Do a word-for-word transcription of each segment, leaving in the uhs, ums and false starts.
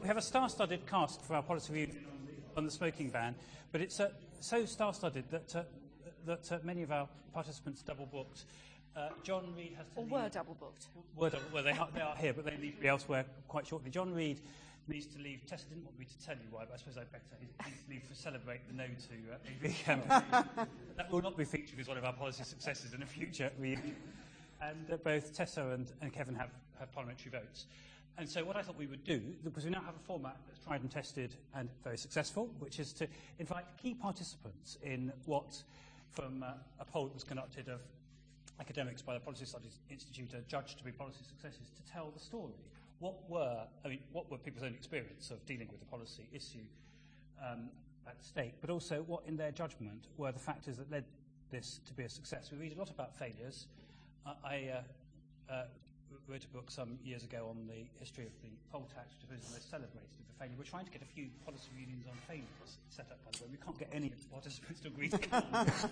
have a star-studded cast for our policy review on the smoking ban, but it's uh, so star-studded that uh, that uh, many of our participants double-booked. Uh, John Reid has to or leave. were double-booked. Were double, well, they are, they are here, but they need to be elsewhere quite shortly. John Reid needs to leave. Tessa didn't want me to tell you why, but I suppose I'd better. He needs to leave to celebrate the No to uh, A V campaign. That will not be featured as one of our policy successes in a future reunion. And uh, both Tessa and, and Kevin have, have parliamentary votes. And so what I thought we would do, because we now have a format that's tried and tested and very successful, which is to invite key participants in what, from uh, a poll that was conducted of academics by the Policy Studies Institute, are judged to be policy successes, to tell the story. What were, I mean, what were people's own experience of dealing with the policy issue um, at stake, but also what, in their judgment, were the factors that led this to be a success. We read a lot about failures. Uh, I uh, uh, wrote a book some years ago on the history of the poll tax, which is the most celebrated of the failure. We're trying to get a few policy unions on failures set up, by the way. We can't get any participants to agree to come.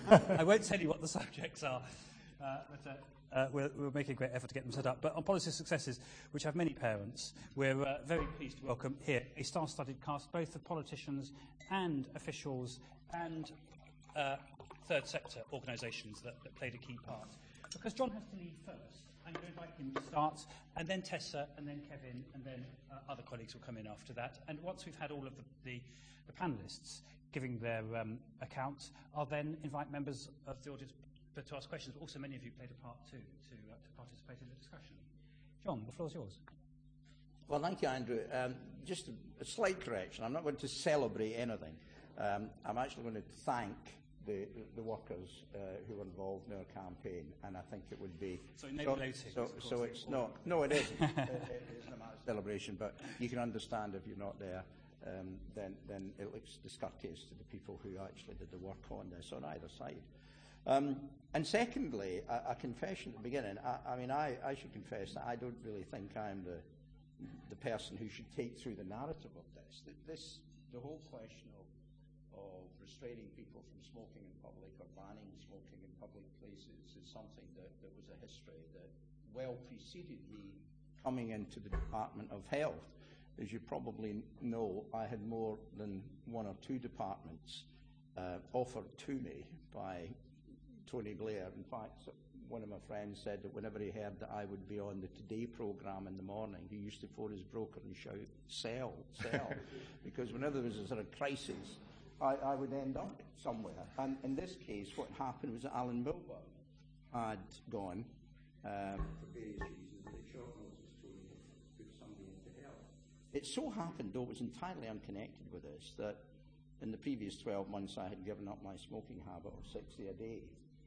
I won't tell you what the subjects are, uh, but uh, uh, we're, we're making a great effort to get them set up. But on policy successes, which have many parents, we're uh, very pleased to welcome here a star-studded cast, both of politicians and officials and uh, third sector organisations that, that played a key part. Because John has to leave first, I'm going to invite him to start, and then Tessa, and then Kevin, and then uh, other colleagues will come in after that. And once we've had all of the, the, the panellists giving their um, accounts, I'll then invite members of the audience to ask questions. But also, many of you played a part too to, uh, to participate in the discussion. John, the floor is yours. Well, thank you, Andrew. Um, just a, a slight correction. I'm not going to celebrate anything. Um, I'm actually going to thank The, the workers uh, who were involved in our campaign, and I think it would be... So, so, so, so it's not... No, it isn't. it, it isn't a matter of celebration, but you can understand if you're not there, um, then, then it looks discourteous to the people who actually did the work on this on either side. Um, and secondly, a, a confession at the beginning. I, I mean, I, I should confess that I don't really think I'm the, the person who should take through the narrative of this. This, the whole question of of restraining people from smoking in public or banning smoking in public places is something that, that was a history that well preceded me coming into the Department of Health. As you probably know, I had more than one or two departments uh, offered to me by Tony Blair. In fact, one of my friends said that whenever he heard that I would be on the Today programme in the morning, he used to phone his broker and shout, sell, sell, because whenever there was a sort of crisis, I, I would end up somewhere. And in this case, what happened was that Alan Milburn had gone um, for various reasons, and at short notice Tony had put somebody into health. It so happened, though it was entirely unconnected with this, that in the previous twelve months I had given up my smoking habit of sixty a day,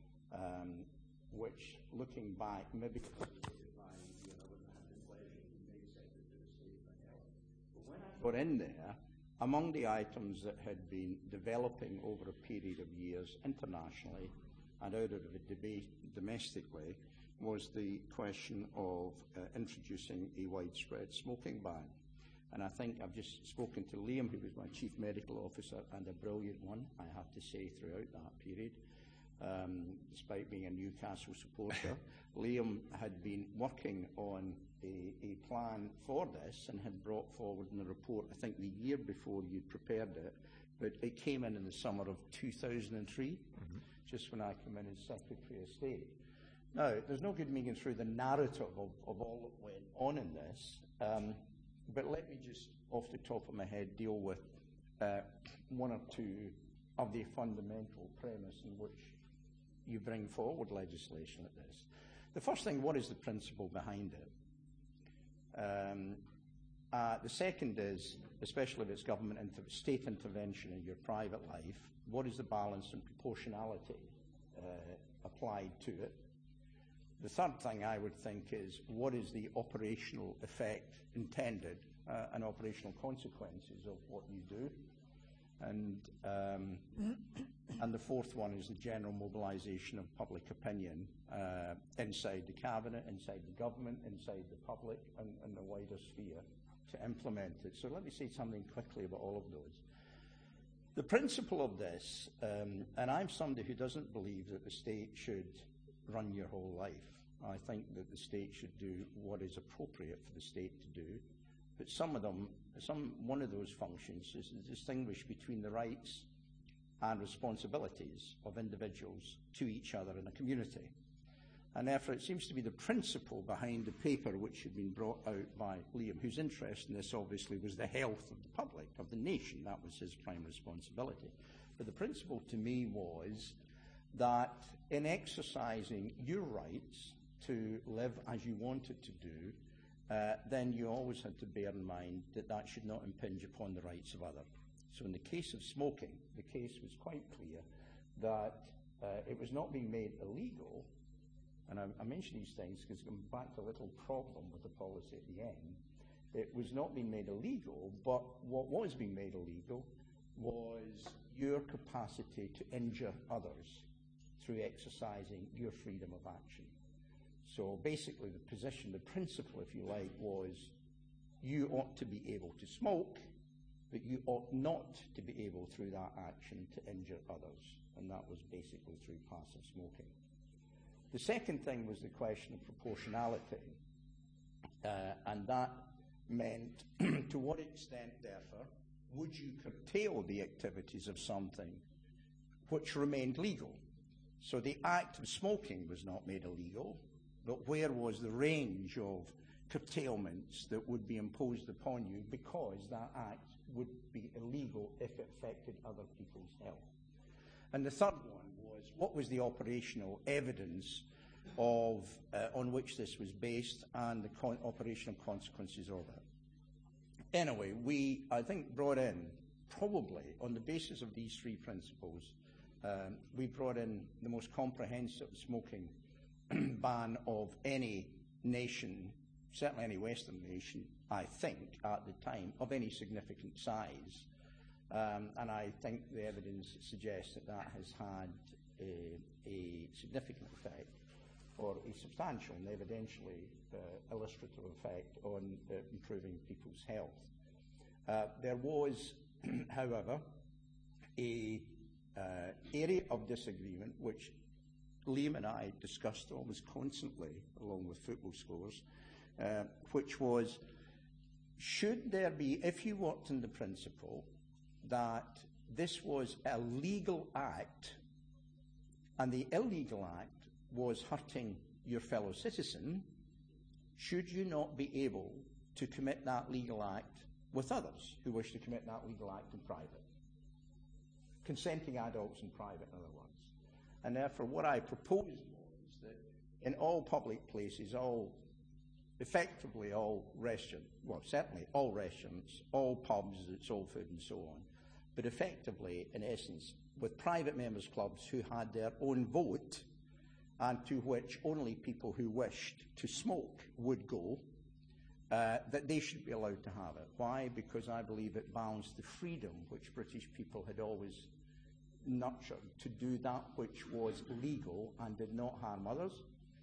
um, which, looking back, maybe because I wouldn't have the pleasure, it made sense that it was safe for health. But when I got in there, among the items that had been developing over a period of years internationally and out of a debate domestically was the question of uh, introducing a widespread smoking ban. And I think I've just spoken to Liam, who was my chief medical officer, and a brilliant one, I have to say, throughout that period. Um, despite being a Newcastle supporter, Liam had been working on a, a plan for this and had brought forward in the report, I think the year before you'd prepared it, but it came in in the summer of two thousand three, mm-hmm. just when I came in as Secretary of State. Now, there's no good me going through the narrative of, of all that went on in this, um, but let me just, off the top of my head, deal with uh, one or two of the fundamental premise in which you bring forward legislation like this. The first thing, what is the principle behind it? Um, uh, the second is, especially if it's government inter state intervention in your private life, what is the balance and proportionality uh, applied to it? The third thing I would think is, what is the operational effect intended uh, and operational consequences of what you do? And, um, and the fourth one is the general mobilisation of public opinion uh, inside the cabinet, inside the government, inside the public, and, and the wider sphere to implement it. So let me say something quickly about all of those. The principle of this, um, and I'm somebody who doesn't believe that the state should run your whole life. I think that the state should do what is appropriate for the state to do but some of them, some, one of those functions is to distinguish between the rights and responsibilities of individuals to each other in a community. And therefore it seems to be the principle behind the paper which had been brought out by Liam, whose interest in this obviously was the health of the public, of the nation. That was his prime responsibility. But the principle to me was that in exercising your rights to live as you wanted to do, uh, then you always had to bear in mind that that should not impinge upon the rights of others. So in the case of smoking, the case was quite clear that uh, it was not being made illegal. And I, I mention these things because it comes back to a little problem with the policy at the end. It was not being made illegal, but what was being made illegal was your capacity to injure others through exercising your freedom of action. So basically the position, the principle, if you like, was you ought to be able to smoke, but you ought not to be able through that action to injure others. And that was basically through passive smoking. The second thing was the question of proportionality, uh, and that meant to what extent, therefore, would you curtail the activities of something which remained legal? So the act of smoking was not made illegal, but where was the range of curtailments that would be imposed upon you because that act would be illegal if it affected other people's health? And the third one was, what was the operational evidence of uh, on which this was based and the con operational consequences of it? Anyway, we, I think, brought in, probably on the basis of these three principles, um, we brought in the most comprehensive smoking ban of any nation, certainly any Western nation, I think, at the time, of any significant size. Um, and I think the evidence suggests that that has had a, a significant effect, or a substantial and evidentially uh, illustrative effect on uh, improving people's health. Uh, there was, however, a uh, area of disagreement which Liam and I discussed almost constantly, along with football scores, uh, which was, should there be, if you worked in the principle that this was a legal act and the illegal act was hurting your fellow citizen, should you not be able to commit that legal act with others who wish to commit that legal act in private? Consenting adults in private, in other words. And therefore what I proposed was that in all public places, all, effectively all restaurants, well certainly all restaurants, all pubs that sold food and so on, but effectively, in essence, with private members' clubs who had their own vote and to which only people who wished to smoke would go, uh, that they should be allowed to have it. Why? Because I believe it balanced the freedom which British people had always nurtured to do that which was legal and did not harm others,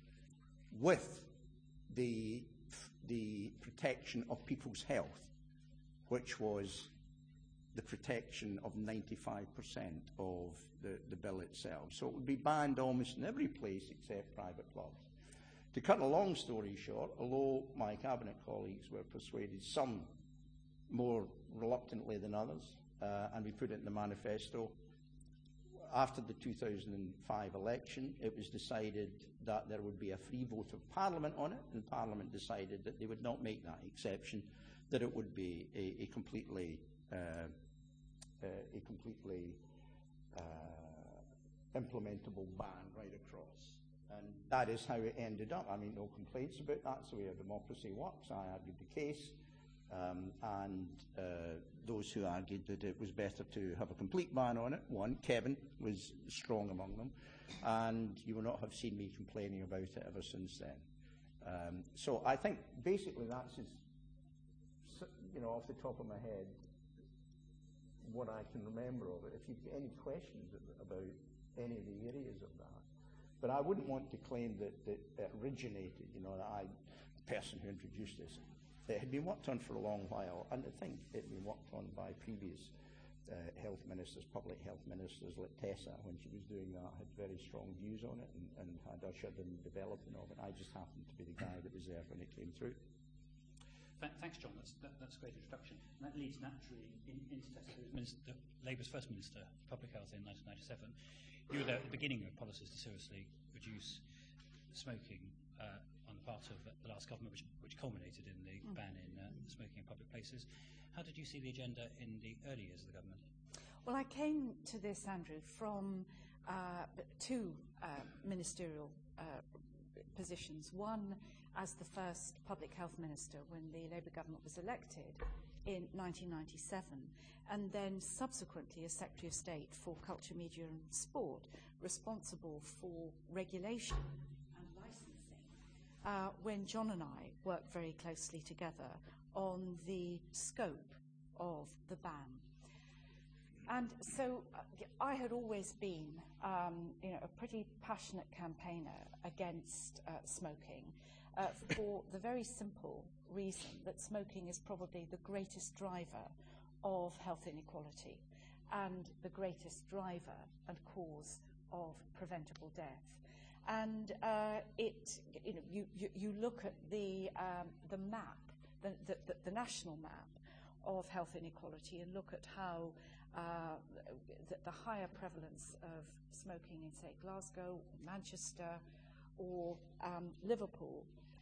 with the, the protection of people's health, which was the protection of ninety-five percent of the, the bill itself. So it would be banned almost in every place except private clubs. To cut a long story short, although my cabinet colleagues were persuaded, some more reluctantly than others, uh, and we put it in the manifesto, after the two thousand five election, it was decided that there would be a free vote of Parliament on it, and Parliament decided that they would not make that exception, that it would be a, a completely uh, uh, a completely uh, implementable ban right across. And that is how it ended up. I mean, no complaints about that. That's the way a democracy works. I argued the case. Um, and uh, those who argued that it was better to have a complete ban on it, one, Kevin was strong among them, and you will not have seen me complaining about it ever since then. Um, so I think basically that's, just, you know, off the top of my head, what I can remember of it. If you've got any questions about any of the areas of that. But I wouldn't want to claim that, that it originated, you know, that I, the person who introduced this. It had been worked on for a long while, and I think it had been worked on by previous uh, health ministers, public health ministers, like Tessa, when she was doing that, had very strong views on it and, and had ushered in the development of it. I just happened to be the guy that was there when it came through. th thanks, John. That's, that, that's a great introduction. And that leads naturally in, into Tessa, who was Minister, Labour's first Minister for Public Health in nineteen ninety-seven. You were there at the beginning of policies to seriously reduce smoking uh, on the part of the last government, which, which culminated in the mm. ban in uh, smoking in public places. How did you see the agenda in the early years of the government? Well, I came to this, Andrew, from uh, two uh, ministerial uh, positions. One as the first public health minister when the Labour government was elected in nineteen ninety-seven, and then subsequently as Secretary of State for Culture, Media and Sport, responsible for regulation and licensing, uh, when John and I worked very closely together on the scope of the ban. And so uh, I had always been um, you know, a pretty passionate campaigner against uh, smoking uh, for the very simple reason that smoking is probably the greatest driver of health inequality and the greatest driver and cause of preventable death. And uh, it, you know, you, you, you look at the, um, the map, the, the, the national map of health inequality and look at how Uh, the, the higher prevalence of smoking in, say, Glasgow, Manchester, or um, Liverpool,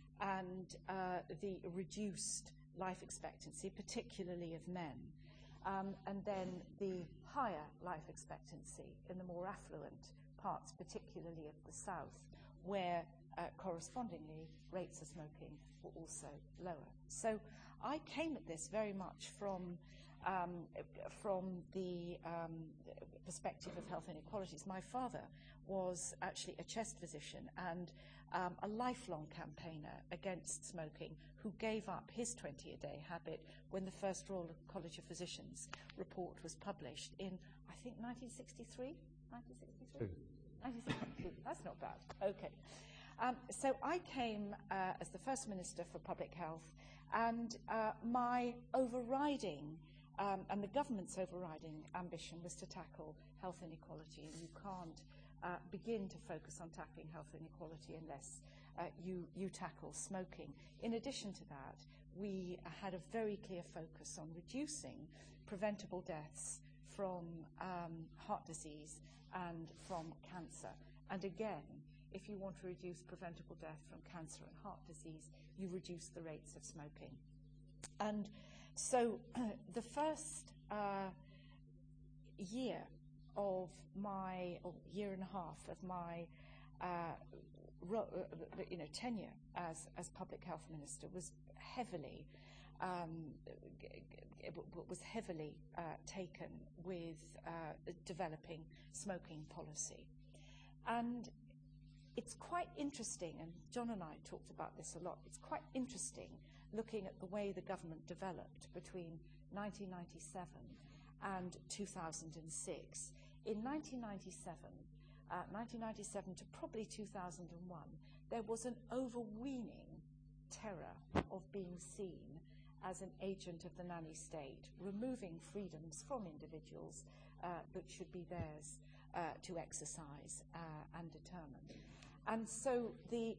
and uh, the reduced life expectancy, particularly of men, um, and then the higher life expectancy in the more affluent parts, particularly of the south, where uh, correspondingly rates of smoking were also lower. So I came at this very much from Um, from the um, perspective of health inequalities. My father was actually a chest physician and um, a lifelong campaigner against smoking, who gave up his twenty-a-day habit when the first Royal College of Physicians report was published in, I think, nineteen sixty-three? nineteen sixty-three? nineteen sixty-two. That's not bad. Okay. Um, so I came uh, as the first Minister for Public Health, and uh, my overriding Um, and the government's overriding ambition was to tackle health inequality, and you can't uh, begin to focus on tackling health inequality unless uh, you, you tackle smoking. In addition to that, we had a very clear focus on reducing preventable deaths from um, heart disease and from cancer. And again, if you want to reduce preventable death from cancer and heart disease, you reduce the rates of smoking. And so uh, the first uh, year of my, or year and a half of my uh, ro uh, you know, tenure as, as Public Health Minister was heavily, um, was heavily uh, taken with uh, developing smoking policy. And it's quite interesting, and John and I talked about this a lot, it's quite interesting looking at the way the government developed between nineteen ninety-seven and two thousand six. In nineteen ninety-seven, uh, nineteen ninety-seven to probably two thousand one, there was an overweening terror of being seen as an agent of the nanny state, removing freedoms from individuals uh, that should be theirs uh, to exercise uh, and determine. And so the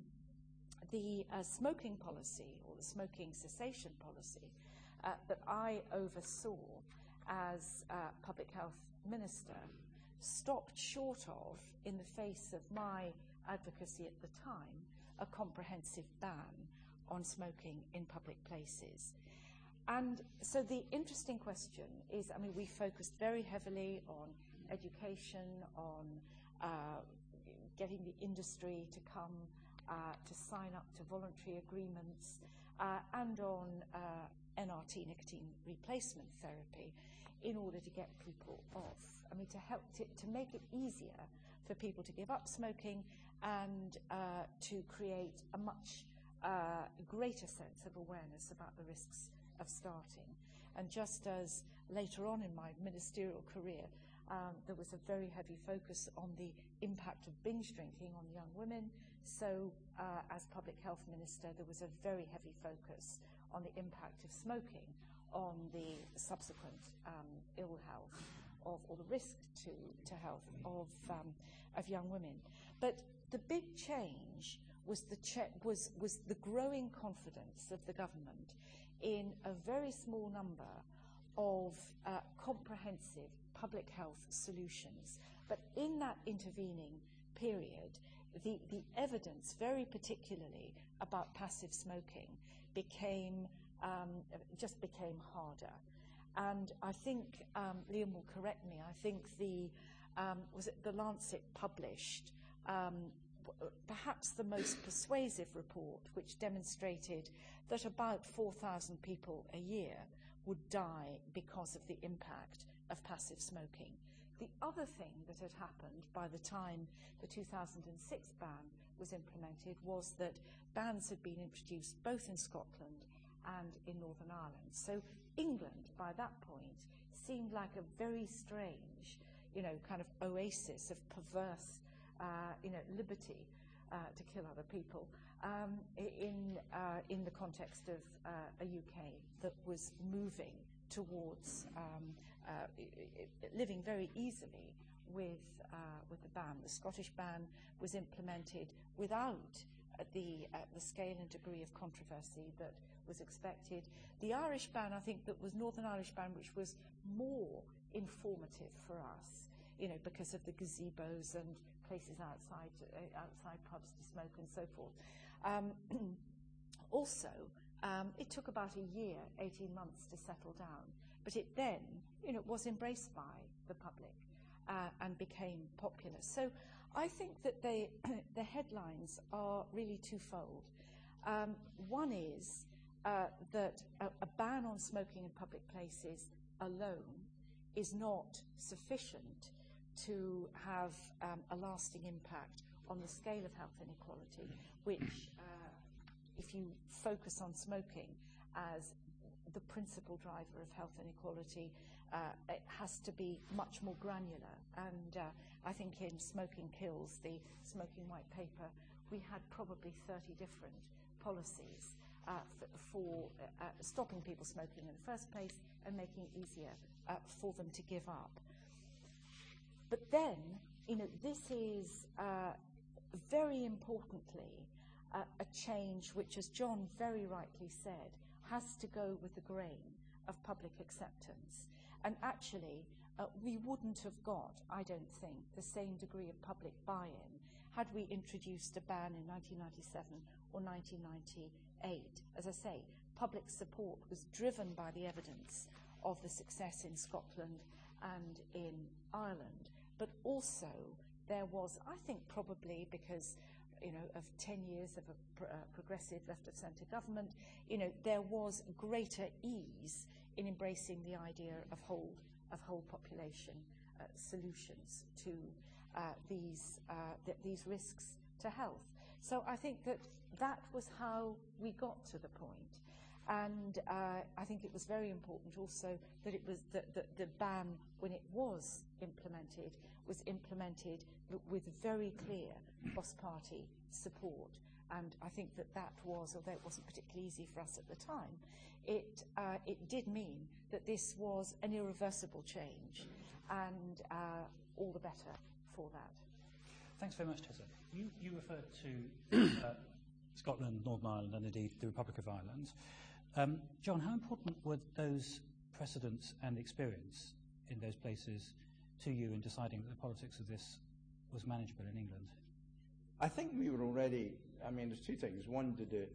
the uh, smoking policy, or the smoking cessation policy, uh, that I oversaw as uh, Public Health Minister stopped short of, in the face of my advocacy at the time, a comprehensive ban on smoking in public places. And so the interesting question is, I mean, we focused very heavily on education, on uh, getting the industry to come uh, to sign up to voluntary agreements, uh, and on uh, N R T, nicotine replacement therapy, in order to get people off. I mean, to help to, to make it easier for people to give up smoking and uh, to create a much uh, greater sense of awareness about the risks of starting. And just as later on in my ministerial career, um, there was a very heavy focus on the impact of binge drinking on young women, so uh, as Public Health Minister, there was a very heavy focus on the impact of smoking on the subsequent um, ill health of, or the risk to, to health of, um, of young women. But the big change was the, che- was, was the growing confidence of the government in a very small number of uh, comprehensive public health solutions. But in that intervening period, the, the evidence, very particularly about passive smoking, became um, just became harder. And I think, um, Liam will correct me, I think the, um, was it the Lancet published um, perhaps the most persuasive report, which demonstrated that about four thousand people a year would die because of the impact of passive smoking. The other thing that had happened by the time the two thousand six ban was implemented was that bans had been introduced both in Scotland and in Northern Ireland. So England, by that point, seemed like a very strange, you know, kind of oasis of perverse, uh, you know, liberty uh, to kill other people um, in, uh, in the context of uh, a U K that was moving towards um, uh, living very easily with, uh, with the ban. The Scottish ban was implemented without uh, the, uh, the scale and degree of controversy that was expected. The Irish ban, I think, that was Northern Irish ban, which was more informative for us, you know, because of the gazebos and places outside, uh, outside pubs to smoke and so forth. Um, also, um, it took about a year, eighteen months to settle down, but it then, you know, was embraced by the public uh, and became popular. So I think that they, the headlines are really twofold. Um, one is uh, that a, a ban on smoking in public places alone is not sufficient to have um, a lasting impact on the scale of health inequality, which, uh, if you focus on smoking as the principal driver of health inequality, uh, it has to be much more granular. And uh, I think in Smoking Kills, the Smoking White Paper, we had probably thirty different policies uh, for, for uh, stopping people smoking in the first place and making it easier uh, for them to give up. But then, you know, this is uh, very importantly uh, a change which, as John very rightly said, has to go with the grain of public acceptance. And actually, uh, we wouldn't have got, I don't think, the same degree of public buy-in had we introduced a ban in nineteen ninety-seven or nineteen ninety-eight. As I say, public support was driven by the evidence of the success in Scotland and in Ireland. But also, there was, I think, probably because, you know, of ten years of a pr uh, progressive left-of-centre government, you know, there was greater ease in embracing the idea of whole, of whole population uh, solutions to uh, these, uh, th these risks to health. So I think that that was how we got to the point. And uh, I think it was very important also that it was that the, the ban, when it was implemented, was implemented with very clear cross-party support. And I think that that was, although it wasn't particularly easy for us at the time, it, uh, it did mean that this was an irreversible change, and uh, all the better for that. Thanks very much, Tessa. You, you referred to uh, Scotland, Northern Ireland, and indeed the Republic of Ireland. Um, John, how important were those precedents and experience in those places to you in deciding that the politics of this was manageable in England? I think we were already, I mean, there's two things. One, did it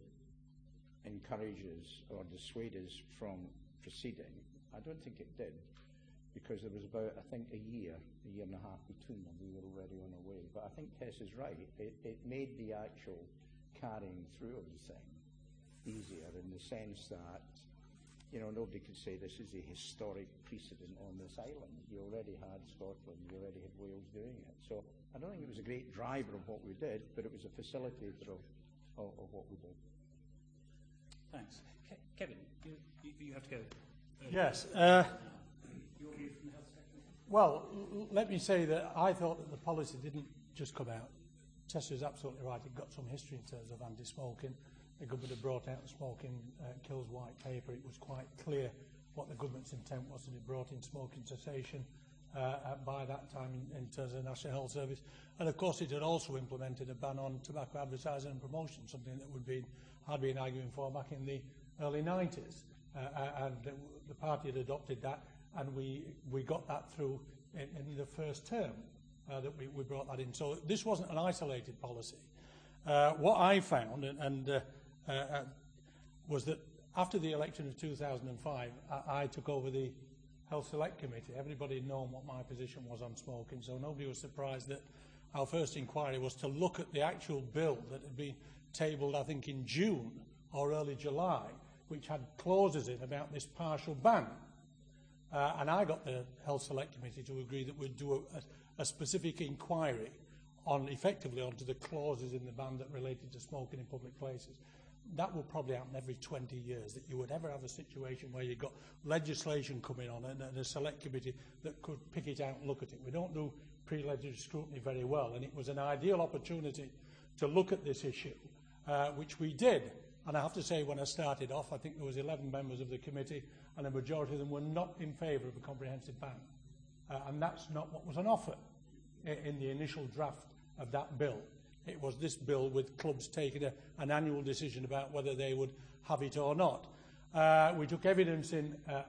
encourage us or dissuade us from proceeding? I don't think it did, because there was about, I think, a year, a year and a half between them. We were already on our way. But I think Tess is right. It, it made the actual carrying through of the thing easier, in the sense that, you know, nobody could say this is a historic precedent on this island. You already had Scotland, you already had Wales doing it. So I don't think it was a great driver of what we did, but it was a facilitator of, of, of what we did. Thanks. Ke Kevin, you, you, you have to go. Early. Yes. Uh, Your view from the health sector? well, l let me say that I thought that the policy didn't just come out. Tessa is absolutely right. It got some history in terms of anti-smoking. The government had brought out the Smoking uh, Kills White Paper. It was quite clear what the government's intent was, and it brought in smoking cessation uh, by that time in, in terms of the National Health Service. And of course it had also implemented a ban on tobacco advertising and promotion, something that would be, I'd been arguing for back in the early nineties. Uh, and the, the party had adopted that, and we, we got that through in, in the first term uh, that we, we brought that in. So this wasn't an isolated policy. Uh, what I found and, and uh, uh, was that after the election of two thousand five, I, I took over the Health Select Committee. Everybody had known what my position was on smoking, so nobody was surprised that our first inquiry was to look at the actual bill that had been tabled, I think, in June or early July, which had clauses in about this partial ban. Uh, and I got the Health Select Committee to agree that we'd do a, a, a specific inquiry on, effectively, onto the clauses in the ban that related to smoking in public places. That will probably happen every twenty years, that you would ever have a situation where you've got legislation coming on and, and a select committee that could pick it out and look at it. We don't do pre-legislative scrutiny very well, and it was an ideal opportunity to look at this issue, uh, which we did. And I have to say, when I started off, I think there was eleven members of the committee, and a majority of them were not in favour of a comprehensive ban. Uh, and that's not what was on offer in, in the initial draft of that bill. It was this bill with clubs taking a, an annual decision about whether they would have it or not. Uh, we took evidence in, uh,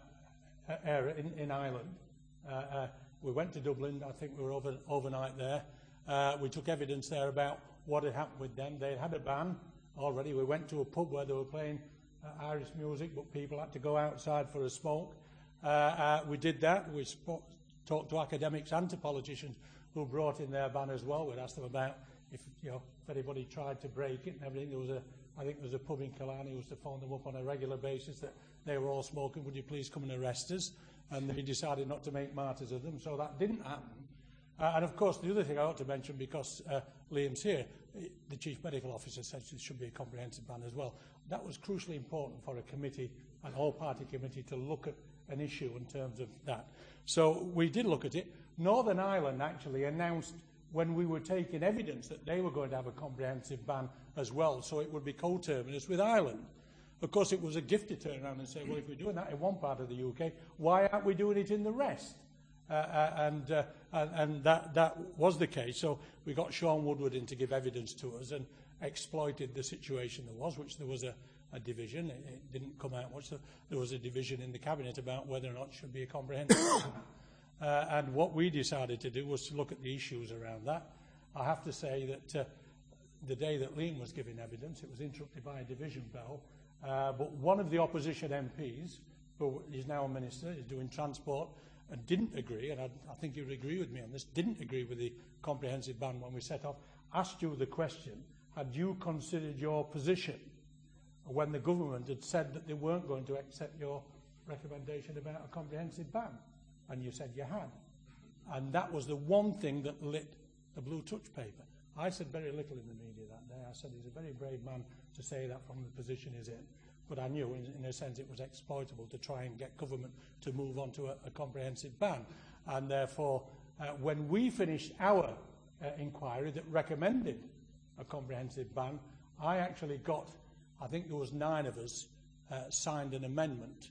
uh, in, in Ireland. Uh, uh, we went to Dublin. I think we were over, overnight there. Uh, we took evidence there about what had happened with them. They had a ban already. We went to a pub where they were playing uh, Irish music, but people had to go outside for a smoke. Uh, uh, we did that. We spoke, talked to academics and to politicians who brought in their ban as well. We'd asked them about if, you know, if anybody tried to break it and everything. There was a, I think there was a pub in Killarney who used to phone them up on a regular basis that they were all smoking. Would you please come and arrest us? And they decided not to make martyrs of them, so that didn't happen. Uh, and of course, the other thing I ought to mention, because uh, Liam's here, the Chief Medical Officer said there should be a comprehensive ban as well. That was crucially important for a committee, an all-party committee, to look at an issue in terms of that. So we did look at it. Northern Ireland actually announced when we were taking evidence that they were going to have a comprehensive ban as well, so it would be coterminous with Ireland. Of course, it was a gift to turn around and say, well, if we're doing that in one part of the U K, why aren't we doing it in the rest? Uh, uh, and uh, and, and that, that was the case. So we got Sean Woodward in to give evidence to us and exploited the situation there was, which there was a, a division. It, it didn't come out much. So there was a division in the Cabinet about whether or not it should be a comprehensive ban. Uh, and what we decided to do was to look at the issues around that. I have to say that uh, the day that Liam was giving evidence, it was interrupted by a division bell, uh, but one of the opposition M Ps, who is now a minister, is doing transport, and didn't agree, and I, I think you would agree with me on this, didn't agree with the comprehensive ban when we set off, asked you the question, had you considered your position when the government had said that they weren't going to accept your recommendation about a comprehensive ban? And you said you had. And that was the one thing that lit the Blue Touch paper. I said very little in the media that day. I said he's a very brave man to say that from the position he's in. But I knew, in, in a sense, it was exploitable to try and get government to move on to a, a comprehensive ban. And therefore, uh, when we finished our uh, inquiry that recommended a comprehensive ban, I actually got, I think there was nine of us, uh, signed an amendment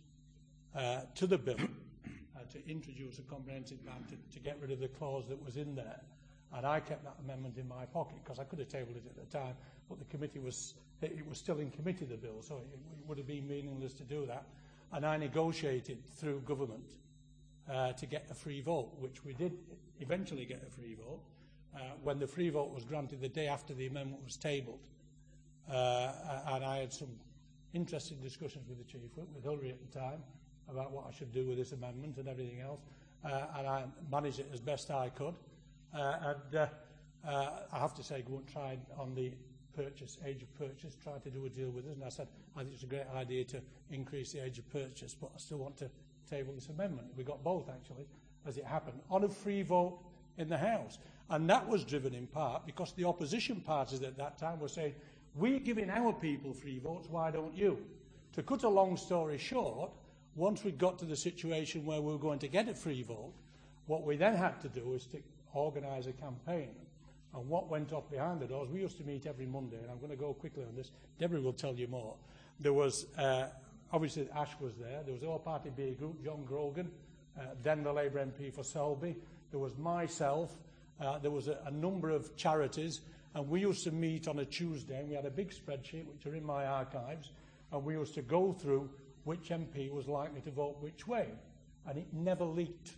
uh, to the bill uh, to introduce a comprehensive ban, to, to get rid of the clause that was in there. And I kept that amendment in my pocket because I could have tabled it at the time, but the committee was, it was still in committee, the bill, so it, it would have been meaningless to do that. And I negotiated through government uh, to get a free vote, which we did eventually get a free vote. Uh, when the free vote was granted the day after the amendment was tabled, uh, and I had some interesting discussions with the Chief Whip, with Hillary at the time, about what I should do with this amendment and everything else, uh, and I managed it as best I could. Uh, and uh, uh, I have to say, go and try on the purchase, age of purchase, try to do a deal with us. And I said, I think it's a great idea to increase the age of purchase, but I still want to table this amendment. We got both, actually, as it happened, on a free vote in the House. And that was driven in part because the opposition parties at that time were saying, we're giving our people free votes, why don't you? To cut a long story short, once we got to the situation where we were going to get a free vote, what we then had to do was to organise a campaign. And what went off behind the doors, we used to meet every Monday, and I'm going to go quickly on this. Deborah will tell you more. There was, uh, obviously, Ash was there. There was the all-party B group, John Grogan, uh, then the Labour M P for Selby. There was myself. Uh, there was a, a number of charities, and we used to meet on a Tuesday, and we had a big spreadsheet, which are in my archives, and we used to go through which M P was likely to vote which way, and it never leaked.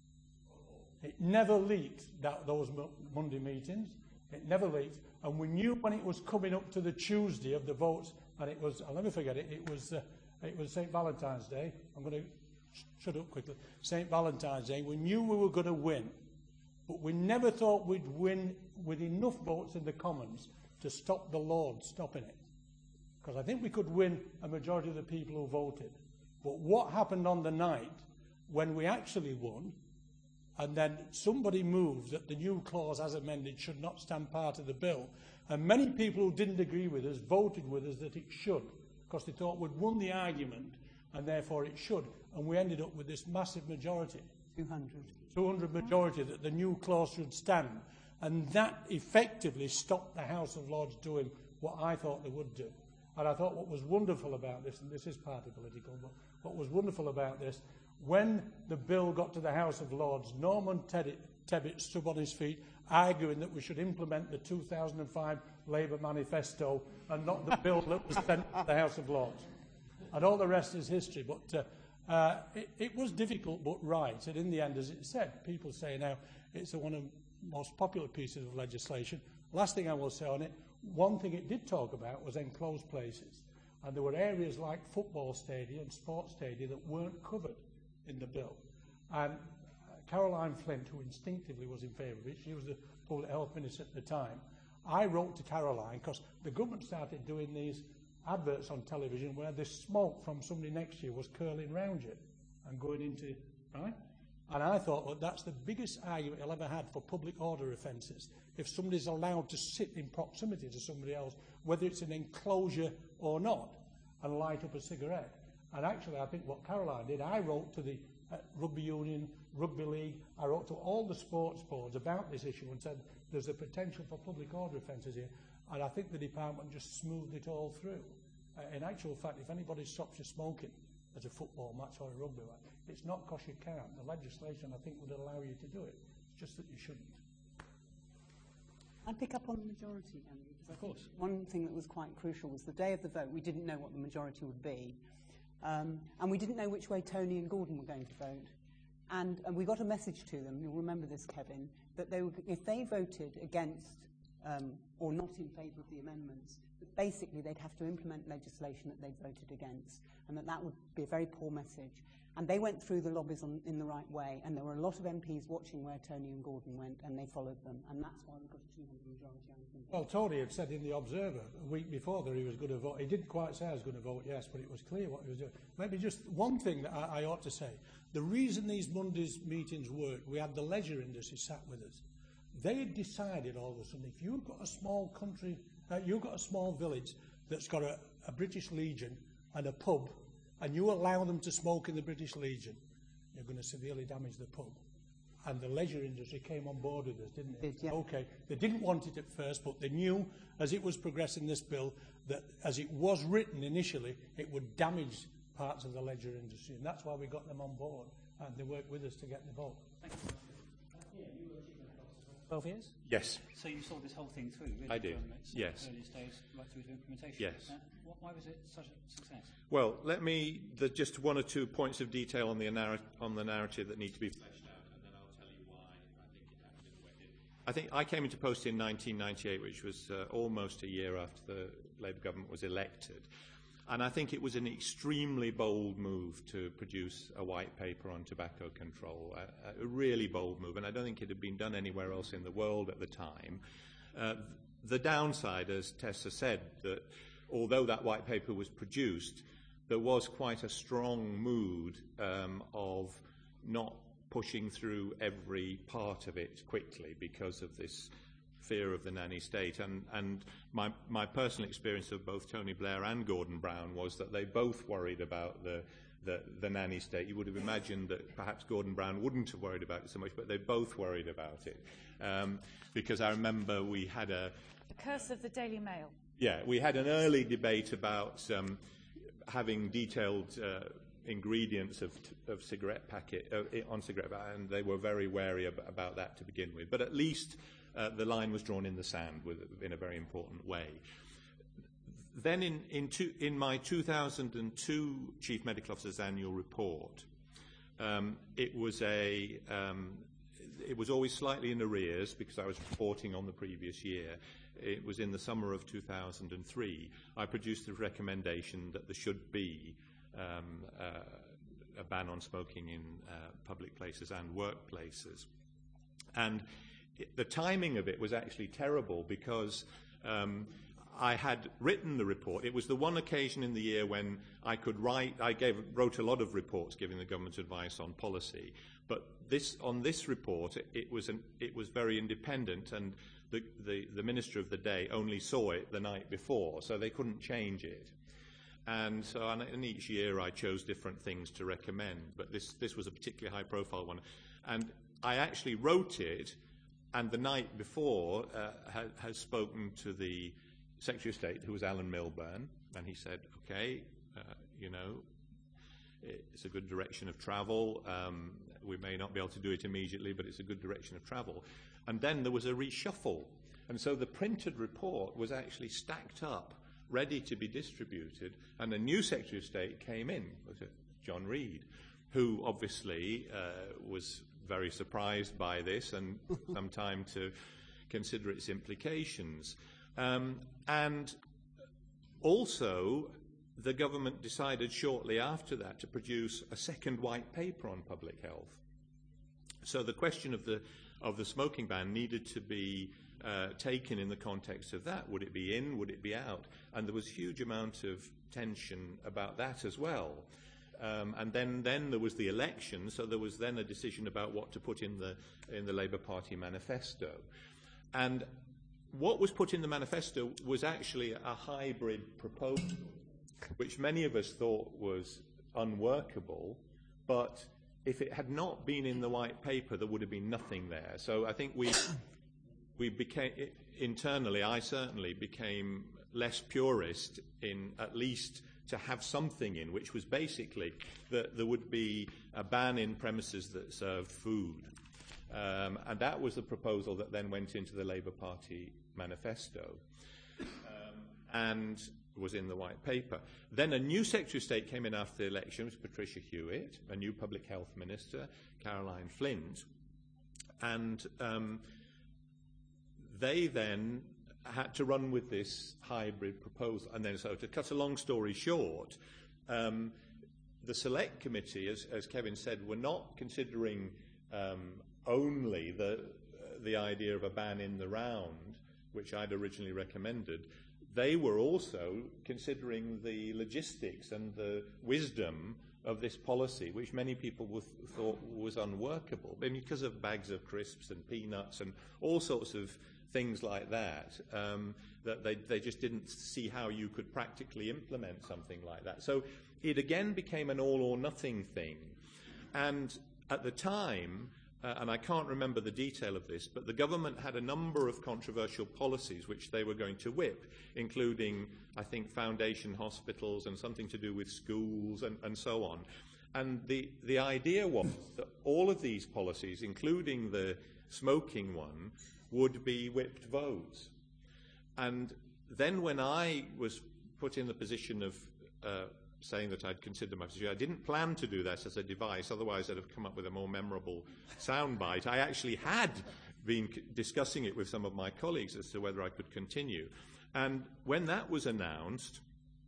It never leaked, that, those Monday meetings. It never leaked, and we knew when it was coming up to the Tuesday of the votes, and it was, I'll never forget it, it was, uh, it was Saint Valentine's Day. I'm going to sh shut up quickly. Saint Valentine's Day, we knew we were going to win, but we never thought we'd win with enough votes in the Commons to stop the Lord stopping it. Because I think we could win a majority of the people who voted. But what happened on the night when we actually won, and then somebody moved that the new clause as amended should not stand part of the bill, and many people who didn't agree with us voted with us that it should, because they thought we'd won the argument and therefore it should, and we ended up with this massive majority. two hundred. two hundred majority that the new clause should stand, and that effectively stopped the House of Lords doing what I thought they would do. And I thought what was wonderful about this, and this is partly political, but what was wonderful about this, when the bill got to the House of Lords, Norman Tebbit stood on his feet arguing that we should implement the two thousand five Labour manifesto and not the bill that was sent to the House of Lords. And all the rest is history. But uh, uh, it, it was difficult but right. And in the end, as it said, people say now it's a, one of the most popular pieces of legislation. Last thing I will say on it, one thing it did talk about was enclosed places. And there were areas like football stadia and sports stadia that weren't covered in the bill. And Caroline Flint, who instinctively was in favour of it, she was the public health minister at the time, I wrote to Caroline, because the government started doing these adverts on television where the smoke from somebody next to you was curling round you and going into, right? And I thought, well, that's the biggest argument you'll ever had for public order offences. If somebody's allowed to sit in proximity to somebody else, whether it's an enclosure or not, and light up a cigarette. And actually, I think what Caroline did, I wrote to the uh, Rugby Union, Rugby League, I wrote to all the sports boards about this issue and said there's a potential for public order offences here. And I think the department just smoothed it all through. Uh, in actual fact, if anybody stops you smoking at a football match or a rugby match, it's not because you can't. The legislation, I think, would allow you to do it. It's just that you shouldn't. I'd pick up on the majority, Andrew, because I of think course. one thing that was quite crucial was the day of the vote, we didn't know what the majority would be. Um, and we didn't know which way Tony and Gordon were going to vote. And, and we got a message to them, you'll remember this, Kevin, that they were, if they voted against um, or not in favour of the amendments, that basically they'd have to implement legislation that they'd voted against, and that that would be a very poor message. And they went through the lobbies on, in the right way, and there were a lot of M Ps watching where Tony and Gordon went, and they followed them, and that's why we got a two hundred majority, I think. Well, Tony had said in the Observer a week before that he was going to vote. He didn't quite say I was going to vote yes, but it was clear what he was doing. Maybe just one thing that I, I ought to say. The reason these Mondays meetings worked, we had the leisure industry sat with us. They had decided all of a sudden, if you've got a small country, uh, you've got a small village that's got a, a British Legion and a pub, and you allow them to smoke in the British Legion, you're going to severely damage the pub. And the leisure industry came on board with us, didn't they? Did, yeah. Okay, they didn't want it at first, but they knew, as it was progressing this bill, that as it was written initially, it would damage parts of the leisure industry, and that's why we got them on board, and they worked with us to get the vote. Thank you. Yeah, you were chief executive twelve years? Yes. So you saw this whole thing through, really? I did, From its yes. early stage right through to implementation? Yes. Uh, what, why was it such a success? Well, let me, the, just one or two points of detail on the, narr on the narrative that need to be fleshed out, and then I'll tell you why I think it happened in the way it did. I think I came into post in nineteen ninety-eight, which was uh, almost a year after the Labour government was elected. And I think it was an extremely bold move to produce a white paper on tobacco control, a, a really bold move, and I don't think it had been done anywhere else in the world at the time. Uh, the downside, as Tessa said, that although that white paper was produced, there was quite a strong mood um, of not pushing through every part of it quickly because of this fear of the nanny state. And, and my, my personal experience of both Tony Blair and Gordon Brown was that they both worried about the, the, the nanny state. You would have imagined that perhaps Gordon Brown wouldn't have worried about it so much, but they both worried about it. Um, because I remember we had a... The curse of the Daily Mail. Yeah, we had an early debate about um, having detailed uh, ingredients of, of cigarette packet uh, on cigarette, and they were very wary ab- about that to begin with. But at least uh, the line was drawn in the sand with, in a very important way. Then in, in, two, in my two thousand two Chief Medical Officer's annual report, um, it was a um, it was always slightly in arrears because I was reporting on the previous year. It was in the summer of two thousand three. I produced a recommendation that there should be um, uh, a ban on smoking in uh, public places and workplaces. And it, the timing of it was actually terrible because um, I had written the report. It was the one occasion in the year when I could write. I gave, wrote a lot of reports giving the government advice on policy, but this, on this report, it, it was an, it was very independent, and the, the, the minister of the day only saw it the night before, so they couldn't change it. And so, in each year, I chose different things to recommend, but this this was a particularly high-profile one, and I actually wrote it, and the night before uh, had, had spoken to the Secretary of State, who was Alan Milburn, and he said, okay, uh, you know, it's a good direction of travel. Um, we may not be able to do it immediately, but it's a good direction of travel. And then there was a reshuffle. And so the printed report was actually stacked up, ready to be distributed, and a new Secretary of State came in, was it John Reid, who obviously uh, was very surprised by this and some time to consider its implications. Um, and also, the government decided shortly after that to produce a second white paper on public health. So the question of the of the smoking ban needed to be uh, taken in the context of that. Would it be in? Would it be out? And there was a huge amount of tension about that as well. Um, and then, then there was the election, so there was then a decision about what to put in the in the Labour Party manifesto. And what was put in the manifesto was actually a hybrid proposal, which many of us thought was unworkable, but if it had not been in the white paper, there would have been nothing there. So I think we, we became, internally, I certainly became less purist in at least to have something in, which was basically that there would be a ban in premises that served food. Um, and that was the proposal that then went into the Labour Party manifesto um, and was in the white paper. Then a new Secretary of State came in after the election, was Patricia Hewitt, a new Public Health Minister, Caroline Flint, and um, they then had to run with this hybrid proposal. And then, so to cut a long story short, um, the Select Committee, as, as Kevin said, were not considering um, only the, the idea of a ban in the round, which I'd originally recommended. They were also considering the logistics and the wisdom of this policy, which many people w- thought was unworkable, I mean, because of bags of crisps and peanuts and all sorts of things like that, um, that they, they just didn't see how you could practically implement something like that. So it again became an all-or-nothing thing. And at the time, Uh, and I can't remember the detail of this, but the government had a number of controversial policies which they were going to whip, including, I think, foundation hospitals and something to do with schools and, and so on. And the, the idea was that all of these policies, including the smoking one, would be whipped votes. And then when I was put in the position of uh, saying that I'd consider my position, I didn't plan to do that as a device, otherwise I'd have come up with a more memorable soundbite. I actually had been c- discussing it with some of my colleagues as to whether I could continue. And when that was announced,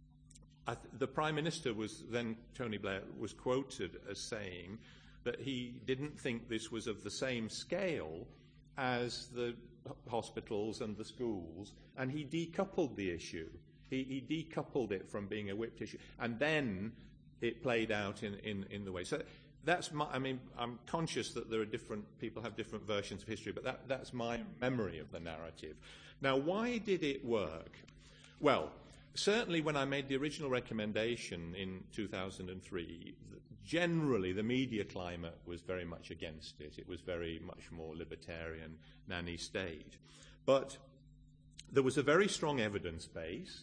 I th- the Prime Minister was then, Tony Blair, was quoted as saying that he didn't think this was of the same scale as the h- hospitals and the schools, and he decoupled the issue. He, he decoupled it from being a whipped issue, and then it played out in, in, in the way. So that's my, I mean, I'm conscious that there are different, people have different versions of history, but that, that's my memory of the narrative. Now, why did it work? Well, certainly when I made the original recommendation in two thousand three, generally the media climate was very much against it. It was very much more libertarian, nanny state. But there was a very strong evidence base.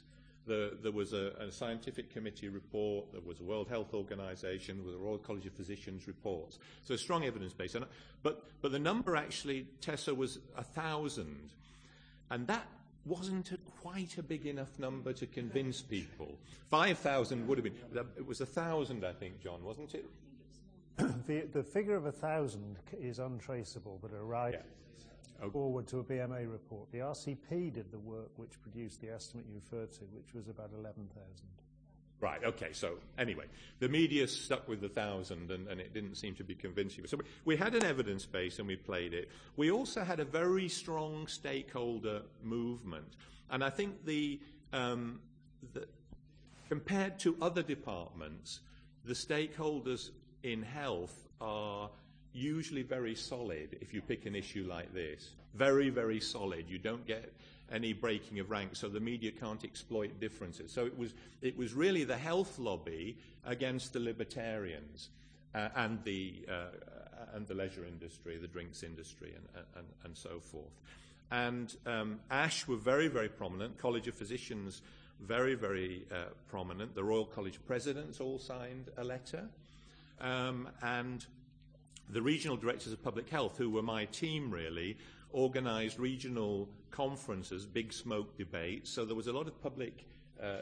The, there was a, a scientific committee report, there was a World Health Organization, there was a Royal College of Physicians reports. So strong evidence base. And, but, but the number actually, Tessa, was a thousand. And that wasn't a, quite a big enough number to convince people. five thousand would have been, it was a thousand, I think, John, wasn't it? the, the figure of a thousand is untraceable, but arrived Yeah. forward to a B M A report. The R C P did the work which produced the estimate you referred to, which was about eleven thousand. Right, okay, so anyway, the media stuck with the thousand and, and it didn't seem to be convincing. So we, we had an evidence base and we played it. We also had a very strong stakeholder movement. And I think the, um, the compared to other departments, the stakeholders in health are usually very solid if you pick an issue like this. Very, very solid. You don't get any breaking of ranks, so the media can't exploit differences. So it was, it was really the health lobby against the libertarians uh, and, the, uh, and the leisure industry, the drinks industry, and, and, and so forth. And um, ASH were very, very prominent. College of Physicians, very, very uh, prominent. The Royal College presidents all signed a letter. Um, and the regional directors of public health, who were my team really, organised regional conferences, big smoke debates. So there was a lot of public, uh,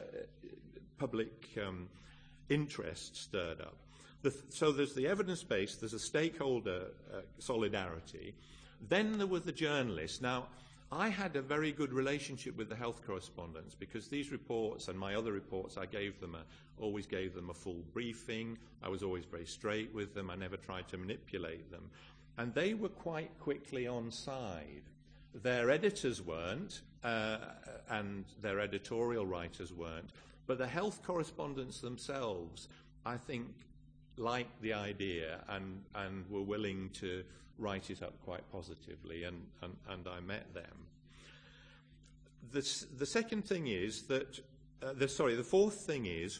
public um, interest stirred up. The th so there's the evidence base, there's a stakeholder uh, solidarity. Then there were the journalists. Now, I had a very good relationship with the health correspondents because these reports and my other reports, I gave them a, always gave them a full briefing. I was always very straight with them. I never tried to manipulate them. And they were quite quickly on side. Their editors weren't, uh, and their editorial writers weren't. But the health correspondents themselves, I think, liked the idea and, and were willing to write it up quite positively, and, and, and I met them. The, the second thing is that, uh, the, sorry, the fourth thing is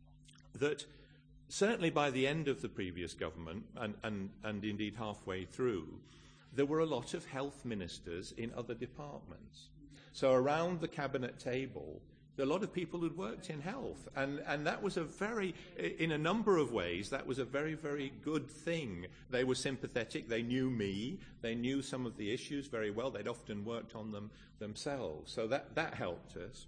that certainly by the end of the previous government, and, and, and indeed halfway through, there were a lot of health ministers in other departments. So around the cabinet table, there were a lot of people who'd worked in health, and, and that was a very, in a number of ways, that was a very, very good thing. They were sympathetic, they knew me, they knew some of the issues very well, they'd often worked on them themselves, so that, that helped us.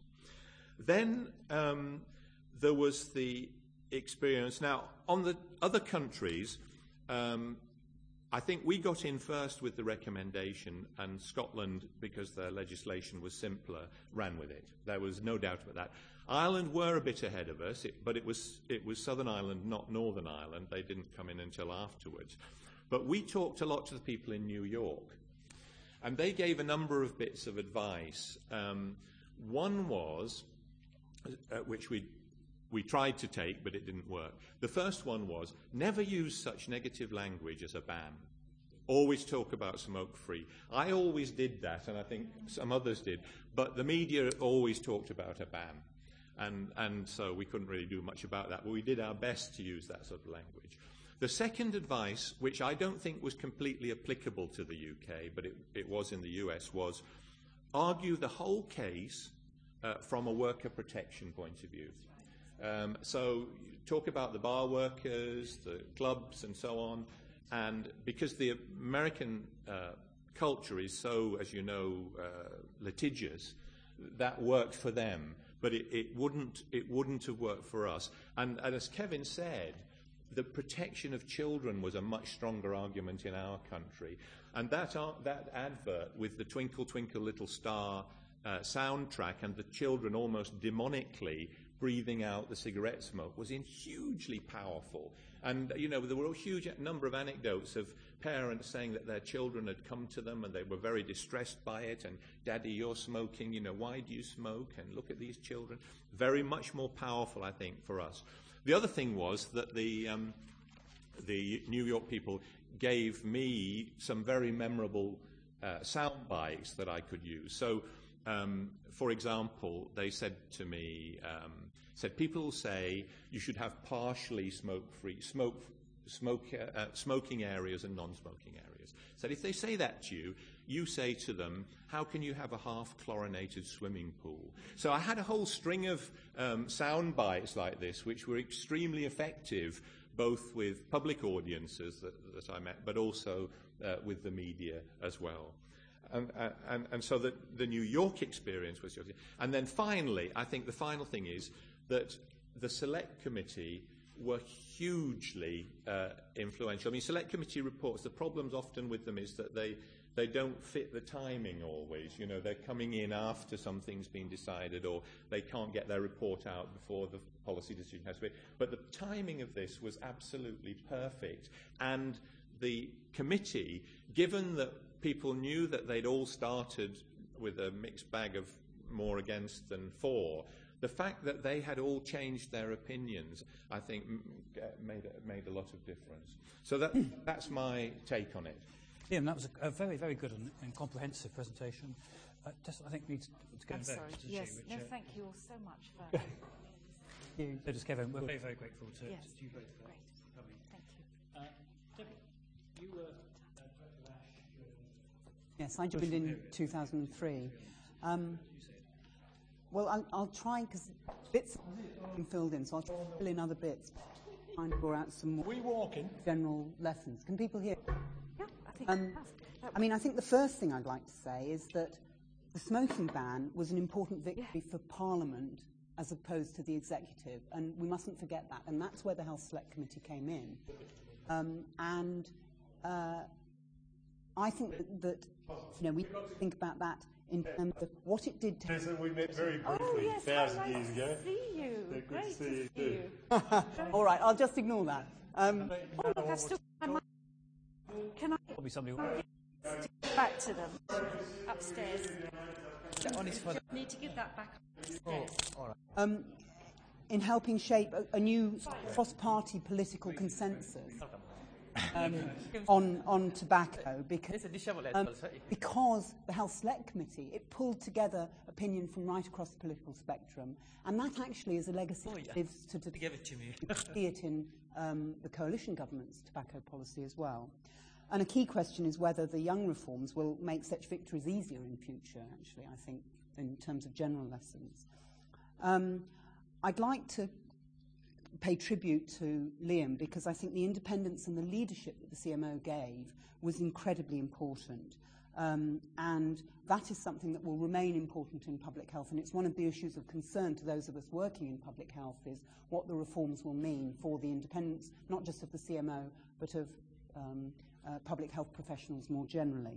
Then um, there was the experience. Now, on the other countries, um, I think we got in first with the recommendation, and Scotland, because their legislation was simpler, ran with it. There was no doubt about that. Ireland were a bit ahead of us, it, but it was, it was Southern Ireland, not Northern Ireland. They didn't come in until afterwards. But we talked a lot to the people in New York, and they gave a number of bits of advice. Um, one was, uh, which we we tried to take, but it didn't work. The first one was, never use such negative language as a ban. Always talk about smoke-free. I always did that, and I think some others did, but the media always talked about a ban. And, and so we couldn't really do much about that, but we did our best to use that sort of language. The second advice, which I don't think was completely applicable to the U K, but it, it was in the U S, was argue the whole case uh, from a worker protection point of view. Um, so talk about the bar workers, the clubs, and so on. And because the American uh, culture is so, as you know, uh, litigious, that worked for them, but it, it wouldn't. It wouldn't have worked for us. And, and as Kevin said, the protection of children was a much stronger argument in our country. And that uh, that advert with the Twinkle Twinkle Little Star uh, soundtrack and the children almost demonically breathing out the cigarette smoke was in hugely powerful. And, you know, there were a huge number of anecdotes of parents saying that their children had come to them and they were very distressed by it, and, Daddy, you're smoking, you know, why do you smoke? And look at these children. Very much more powerful, I think, for us. The other thing was that the, um, the New York people gave me some very memorable uh, sound bites that I could use. So, Um, for example, they said to me, um, said people say you should have partially smoke-free, smoke smoke, uh, smoking areas and non-smoking areas. So if they say that to you, you say to them, how can you have a half-chlorinated swimming pool? So I had a whole string of um, sound bites like this, which were extremely effective, both with public audiences that, that I met, but also uh, with the media as well. And, and, and so the, the New York experience was... And then finally, I think the final thing is that the Select Committee were hugely uh, influential. I mean, Select Committee reports, the problems often with them is that they, they don't fit the timing always. You know, they're coming in after something's been decided, or they can't get their report out before the policy decision has to be. But the timing of this was absolutely perfect. And the committee, given that people knew that they'd all started with a mixed bag of more against than for, the fact that they had all changed their opinions, I think, made a, made a lot of difference. So that, that's my take on it. Liam, that was a, a very, very good and, and comprehensive presentation. Uh, Tess, I think we need to, to go I'm and vote. sorry. doesn't Yes. she, which, No, uh, thank you all so much for... You. so just Kevin, we're very, very grateful to, Yes. to you both for Great. coming. Thank you. Uh, Debbie, you were uh, Director of Ash during Yes, I joined in two thousand three. Um, well, I'll, I'll try, because bits have been filled in, so I'll try to fill in other bits, trying to draw out some more We walking? general lessons. Can people hear? Yeah, I think Um, that's, that I mean, I think the first thing I'd like to say is that the smoking ban was an important victory for Parliament as opposed to the executive, and we mustn't forget that. And that's where the Health Select Committee came in. Um, and uh, I think that, that you know we think about that in terms of what it did to. Listen, we met very briefly Oh, yes, a thousand how nice years ago. to see you. So good Great to see to you see too. you. All right, I'll just ignore that. Um, Oh, look, I've still got my... Can I probably somebody get back to them upstairs? on his phone. Need to give that back upstairs. um, in helping shape a, a new cross-party political consensus um, on, on tobacco, because, um, because the Health Select Committee, it pulled together opinion from right across the political spectrum, and that actually is a legacy that lives to today. Give it to me. See it in um, the coalition government's tobacco policy as well. And a key question is whether the young reforms will make such victories easier in future, actually, I think, in terms of general lessons. Um, I'd like to pay tribute to Liam, because I think the independence and the leadership that the C M O gave was incredibly important. Um, and that is something that will remain important in public health, and it's one of the issues of concern to those of us working in public health, is what the reforms will mean for the independence, not just of the C M O, but of um, uh, public health professionals more generally.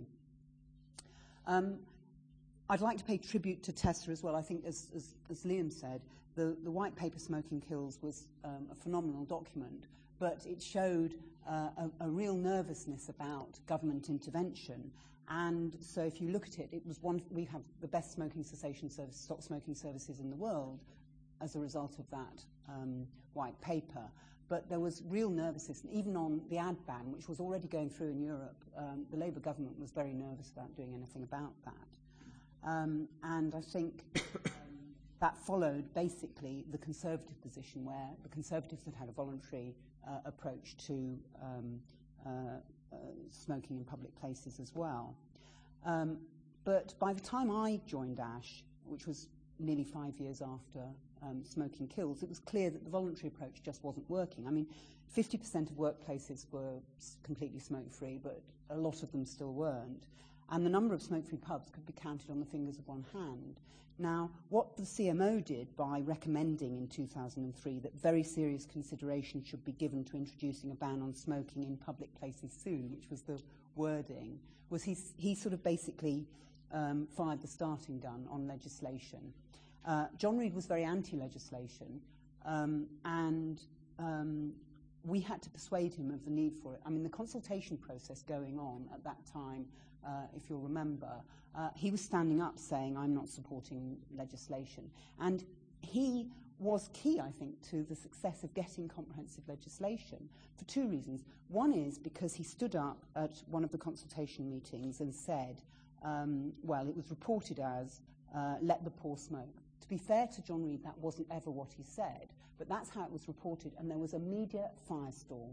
Um, I'd like to pay tribute to Tessa as well. I think, as, as, as Liam said, the, the white paper Smoking Kills was um, a phenomenal document, but it showed uh, a, a real nervousness about government intervention. And so if you look at it, it was one, we have the best smoking cessation service, stop smoking services in the world as a result of that um, white paper. But there was real nervousness, and even on the ad ban, which was already going through in Europe, um, the Labour government was very nervous about doing anything about that. Um, and I think um, that followed basically the Conservative position, where the Conservatives had had a voluntary uh, approach to um, uh, uh, smoking in public places as well. Um, but by the time I joined ASH, which was nearly five years after um, Smoking Kills, it was clear that the voluntary approach just wasn't working. I mean, fifty percent of workplaces were completely smoke-free, but a lot of them still weren't. And the number of smoke-free pubs could be counted on the fingers of one hand. Now, what the C M O did by recommending in two thousand three that very serious consideration should be given to introducing a ban on smoking in public places soon, which was the wording, was he, he sort of basically um, fired the starting gun on legislation. Uh, John Reid was very anti-legislation, um, and um, we had to persuade him of the need for it. I mean, the consultation process going on at that time, uh, if you'll remember, uh, he was standing up saying, I'm not supporting legislation. And he was key, I think, to the success of getting comprehensive legislation for two reasons. One is because he stood up at one of the consultation meetings and said, um, well, it was reported as, uh, let the poor smoke. To be fair to John Reid, that wasn't ever what he said, but that's how it was reported, and there was a media firestorm at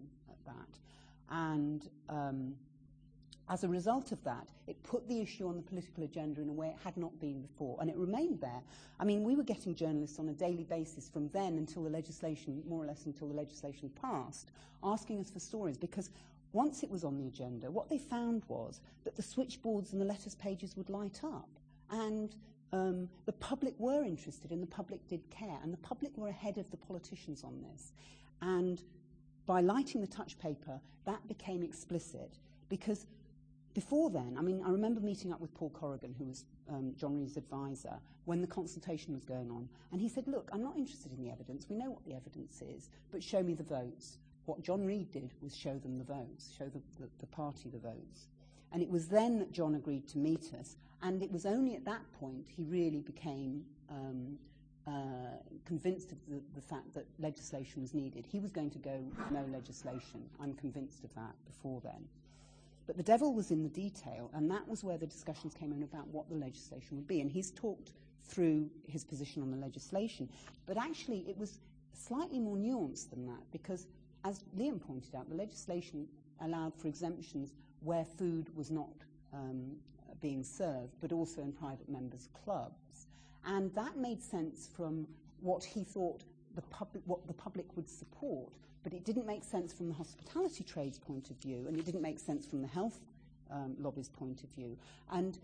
that. And um, as a result of that, it put the issue on the political agenda in a way it had not been before, and it remained there. I mean, we were getting journalists on a daily basis from then until the legislation, more or less until the legislation passed, asking us for stories, because once it was on the agenda, what they found was that the switchboards and the letters pages would light up, and um, the public were interested, and the public did care, and the public were ahead of the politicians on this. And by lighting the touch paper, that became explicit, because before then, I mean, I remember meeting up with Paul Corrigan, who was um, John Reid's advisor, when the consultation was going on. And he said, look, I'm not interested in the evidence. We know what the evidence is, but show me the votes. What John Reid did was show them the votes, show the, the, the party the votes. And it was then that John agreed to meet us. And it was only at that point he really became um, uh, convinced of the, the fact that legislation was needed. He was going to go with no legislation. I'm convinced of that before then. But the devil was in the detail, and that was where the discussions came in about what the legislation would be. And he's talked through his position on the legislation. But actually, it was slightly more nuanced than that, because, as Liam pointed out, the legislation allowed for exemptions where food was not um, being served, but also in private members' clubs. And that made sense from what he thought the public, what the public would support. But it didn't make sense from the hospitality trade's point of view, and it didn't make sense from the health um, lobby's point of view. And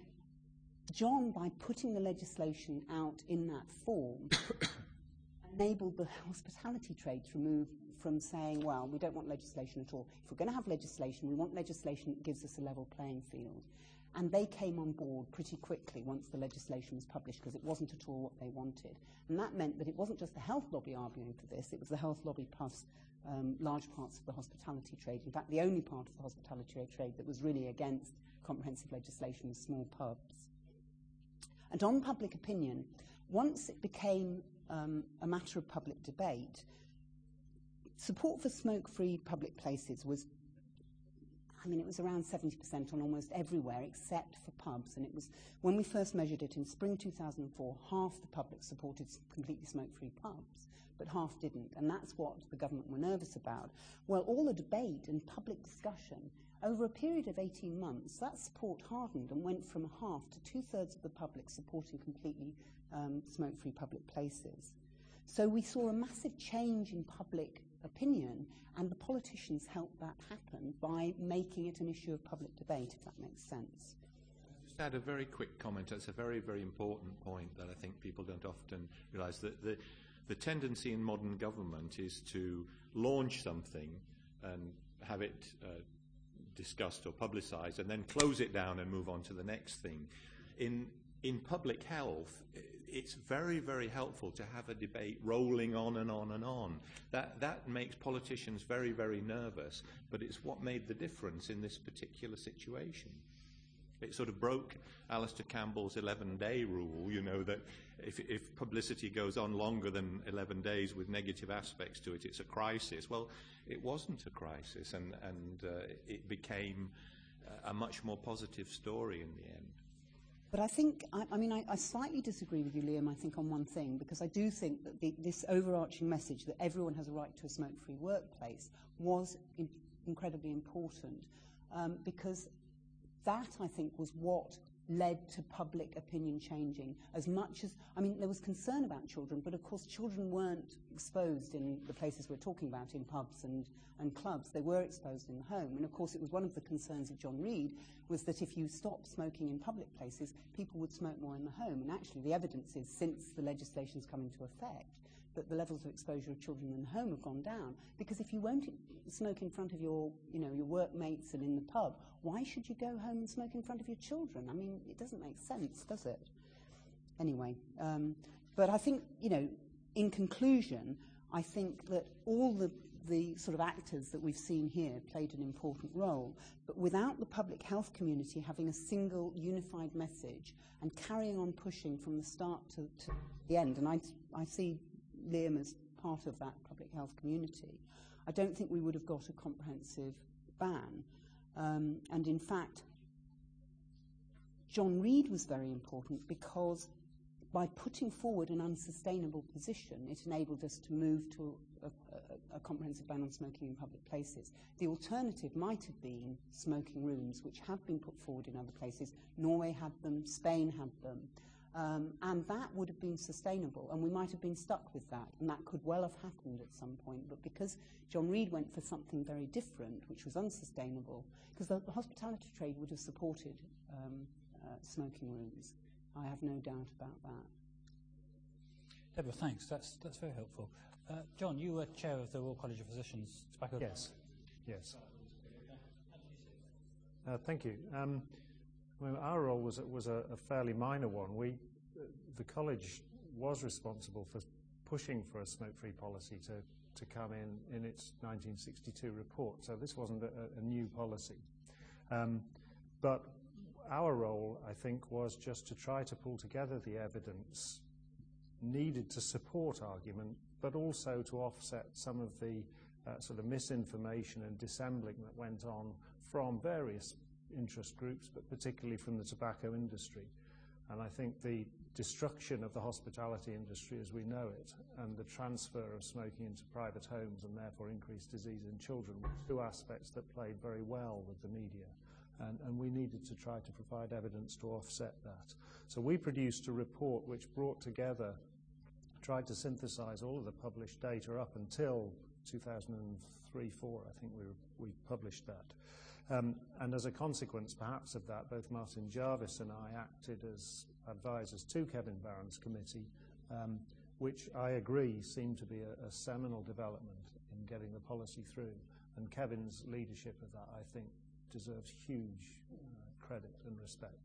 John, by putting the legislation out in that form, enabled the hospitality trade to move from saying, well, we don't want legislation at all. If we're going to have legislation, we want legislation that gives us a level playing field. And they came on board pretty quickly once the legislation was published, because it wasn't at all what they wanted. And that meant that it wasn't just the health lobby arguing for this, it was the health lobby plus um, large parts of the hospitality trade. In fact, the only part of the hospitality trade that was really against comprehensive legislation was small pubs. And on public opinion, once it became um, a matter of public debate, support for smoke-free public places was, I mean, it was around seventy percent on almost everywhere except for pubs. And it was, when we first measured it in spring two thousand four, half the public supported completely smoke-free pubs, but half didn't. And that's what the government were nervous about. Well, all the debate and public discussion, over a period of eighteen months, that support hardened and went from half to two-thirds of the public supporting completely um, smoke-free public places. So we saw a massive change in public opinion, and the politicians helped that happen by making it an issue of public debate, if that makes sense. Just add a very quick comment. That's a very, very important point that I think people don't often realise, that the, the tendency in modern government is to launch something and have it uh, discussed or publicised and then close it down and move on to the next thing. In, in public health, it's very, very helpful to have a debate rolling on and on and on. That, that makes politicians very, very nervous, but it's what made the difference in this particular situation. It sort of broke Alistair Campbell's eleven-day rule, you know, that if, if publicity goes on longer than eleven days with negative aspects to it, it's a crisis. Well, it wasn't a crisis, and, and uh, it became a much more positive story in the end. But I think, I, I mean, I, I slightly disagree with you, Liam, I think, on one thing, because I do think that the, this overarching message that everyone has a right to a smoke-free workplace was in, incredibly important, um, because that, I think, was what led to public opinion changing. As much as, I mean, there was concern about children, but of course children weren't exposed in the places we're talking about, in pubs and, and clubs. They were exposed in the home. And of course it was one of the concerns of John Reid, was that if you stopped smoking in public places, people would smoke more in the home. And actually the evidence is, since the legislation's come into effect, that the levels of exposure of children in the home have gone down. Because if you won't smoke in front of your, you know, your workmates and in the pub, why should you go home and smoke in front of your children? I mean, it doesn't make sense, does it? Anyway, um, but I think, you know, in conclusion, I think that all the, the sort of actors that we've seen here played an important role. But without the public health community having a single unified message and carrying on pushing from the start to, to the end, and I, I see Liam as part of that public health community, I don't think we would have got a comprehensive ban. Um, and in fact, John Reid was very important because by putting forward an unsustainable position, it enabled us to move to a, a, a comprehensive ban on smoking in public places. The alternative might have been smoking rooms, which have been put forward in other places. Norway had them, Spain had them, um, and that would have been sustainable, and we might have been stuck with that, and that could well have happened at some point. But because John Reid went for something very different, which was unsustainable, because the, the hospitality trade would have supported um, uh, smoking rooms. I have no doubt about that. Deborah, thanks. That's, that's very helpful. Uh, John, you were chair of the Royal College of Physicians Tobacco. Yes, yes. Uh, thank you. Um, I mean, our role was, was a, a fairly minor one. We, uh, the college was responsible for pushing for a smoke-free policy to, to come in in its nineteen sixty-two report, so this wasn't a, a new policy. Um, but our role, I think, was just to try to pull together the evidence needed to support argument, but also to offset some of the uh, sort of misinformation and dissembling that went on from various interest groups, but particularly from the tobacco industry. And I think the destruction of the hospitality industry as we know it, and the transfer of smoking into private homes and therefore increased disease in children, were two aspects that played very well with the media. And, and we needed to try to provide evidence to offset that. So we produced a report which brought together, tried to synthesize all of the published data up until two thousand three four, I think we, we published that. Um, and as a consequence, perhaps, of that, both Martin Jarvis and I acted as advisors to Kevin Barron's committee, um, which I agree seemed to be a, a seminal development in getting the policy through. And Kevin's leadership of that, I think, deserves huge uh, credit and respect.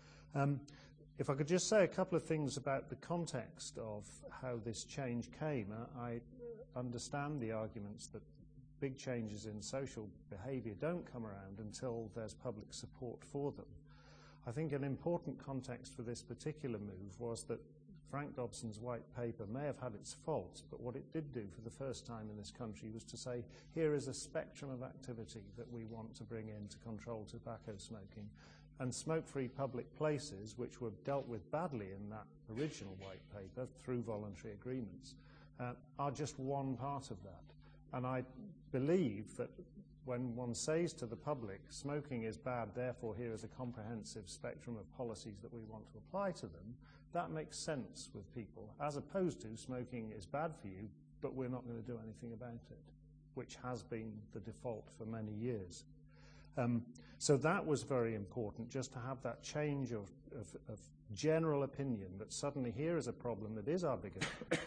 Um, if I could just say a couple of things about the context of how this change came. Uh, I understand the arguments that big changes in social behaviour don't come around until there's public support for them. I think an important context for this particular move was that Frank Dobson's white paper may have had its faults, but what it did do for the first time in this country was to say, here is a spectrum of activity that we want to bring in to control tobacco smoking. And smoke-free public places, which were dealt with badly in that original white paper through voluntary agreements, uh, are just one part of that. And I believe that when one says to the public, smoking is bad, therefore here is a comprehensive spectrum of policies that we want to apply to them, that makes sense with people, as opposed to smoking is bad for you, but we're not going to do anything about it, which has been the default for many years. Um, so that was very important, just to have that change of, of, of general opinion that suddenly here is a problem that is our biggest problem.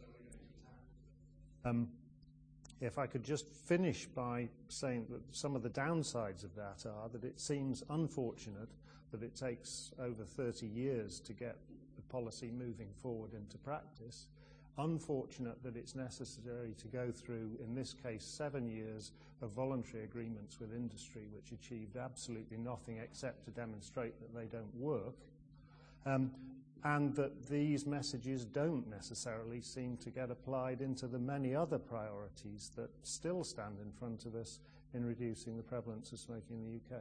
um, If I could just finish by saying that some of the downsides of that are that it seems unfortunate that it takes over thirty years to get the policy moving forward into practice, unfortunate that it's necessary to go through, in this case, seven years of voluntary agreements with industry which achieved absolutely nothing except to demonstrate that they don't work, um, and that these messages don't necessarily seem to get applied into the many other priorities that still stand in front of us in reducing the prevalence of smoking in the U K.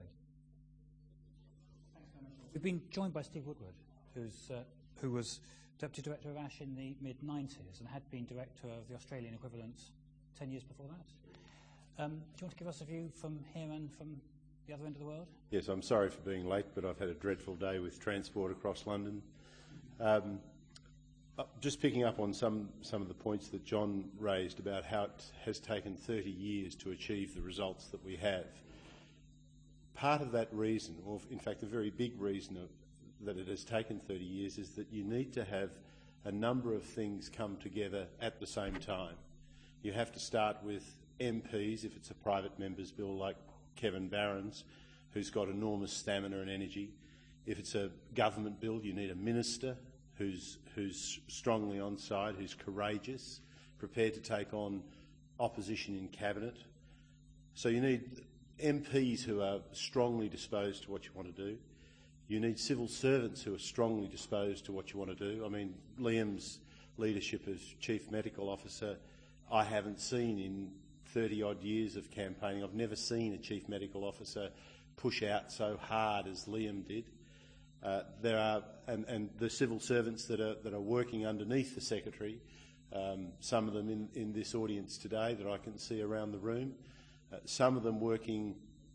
We've been joined by Steve Woodward, who's, uh, who was Deputy Director of A S H in the mid nineties and had been Director of the Australian equivalent ten years before that. Um, do you want to give us a view from here and from the other end of the world? Yes, I'm sorry for being late, but I've had a dreadful day with transport across London. Um, uh, just picking up on some, some of the points that John raised about how it has taken thirty years to achieve the results that we have. Part of that reason, or in fact a very big reason of, that it has taken thirty years, is that you need to have a number of things come together at the same time. You have to start with M Ps, if it's a private member's bill like Kevin Barron's, who's got enormous stamina and energy. If it's a government bill, you need a minister who's, who's strongly on side, who's courageous, prepared to take on opposition in cabinet. So you need M Ps who are strongly disposed to what you want to do. You need civil servants who are strongly disposed to what you want to do. I mean, Liam's leadership as Chief Medical Officer, I haven't seen in thirty odd years of campaigning. I've never seen a Chief Medical Officer push out so hard as Liam did. Uh, there are, and, and the civil servants that are, that are working underneath the Secretary, um, some of them in, in this audience today that I can see around the room, uh, some of them working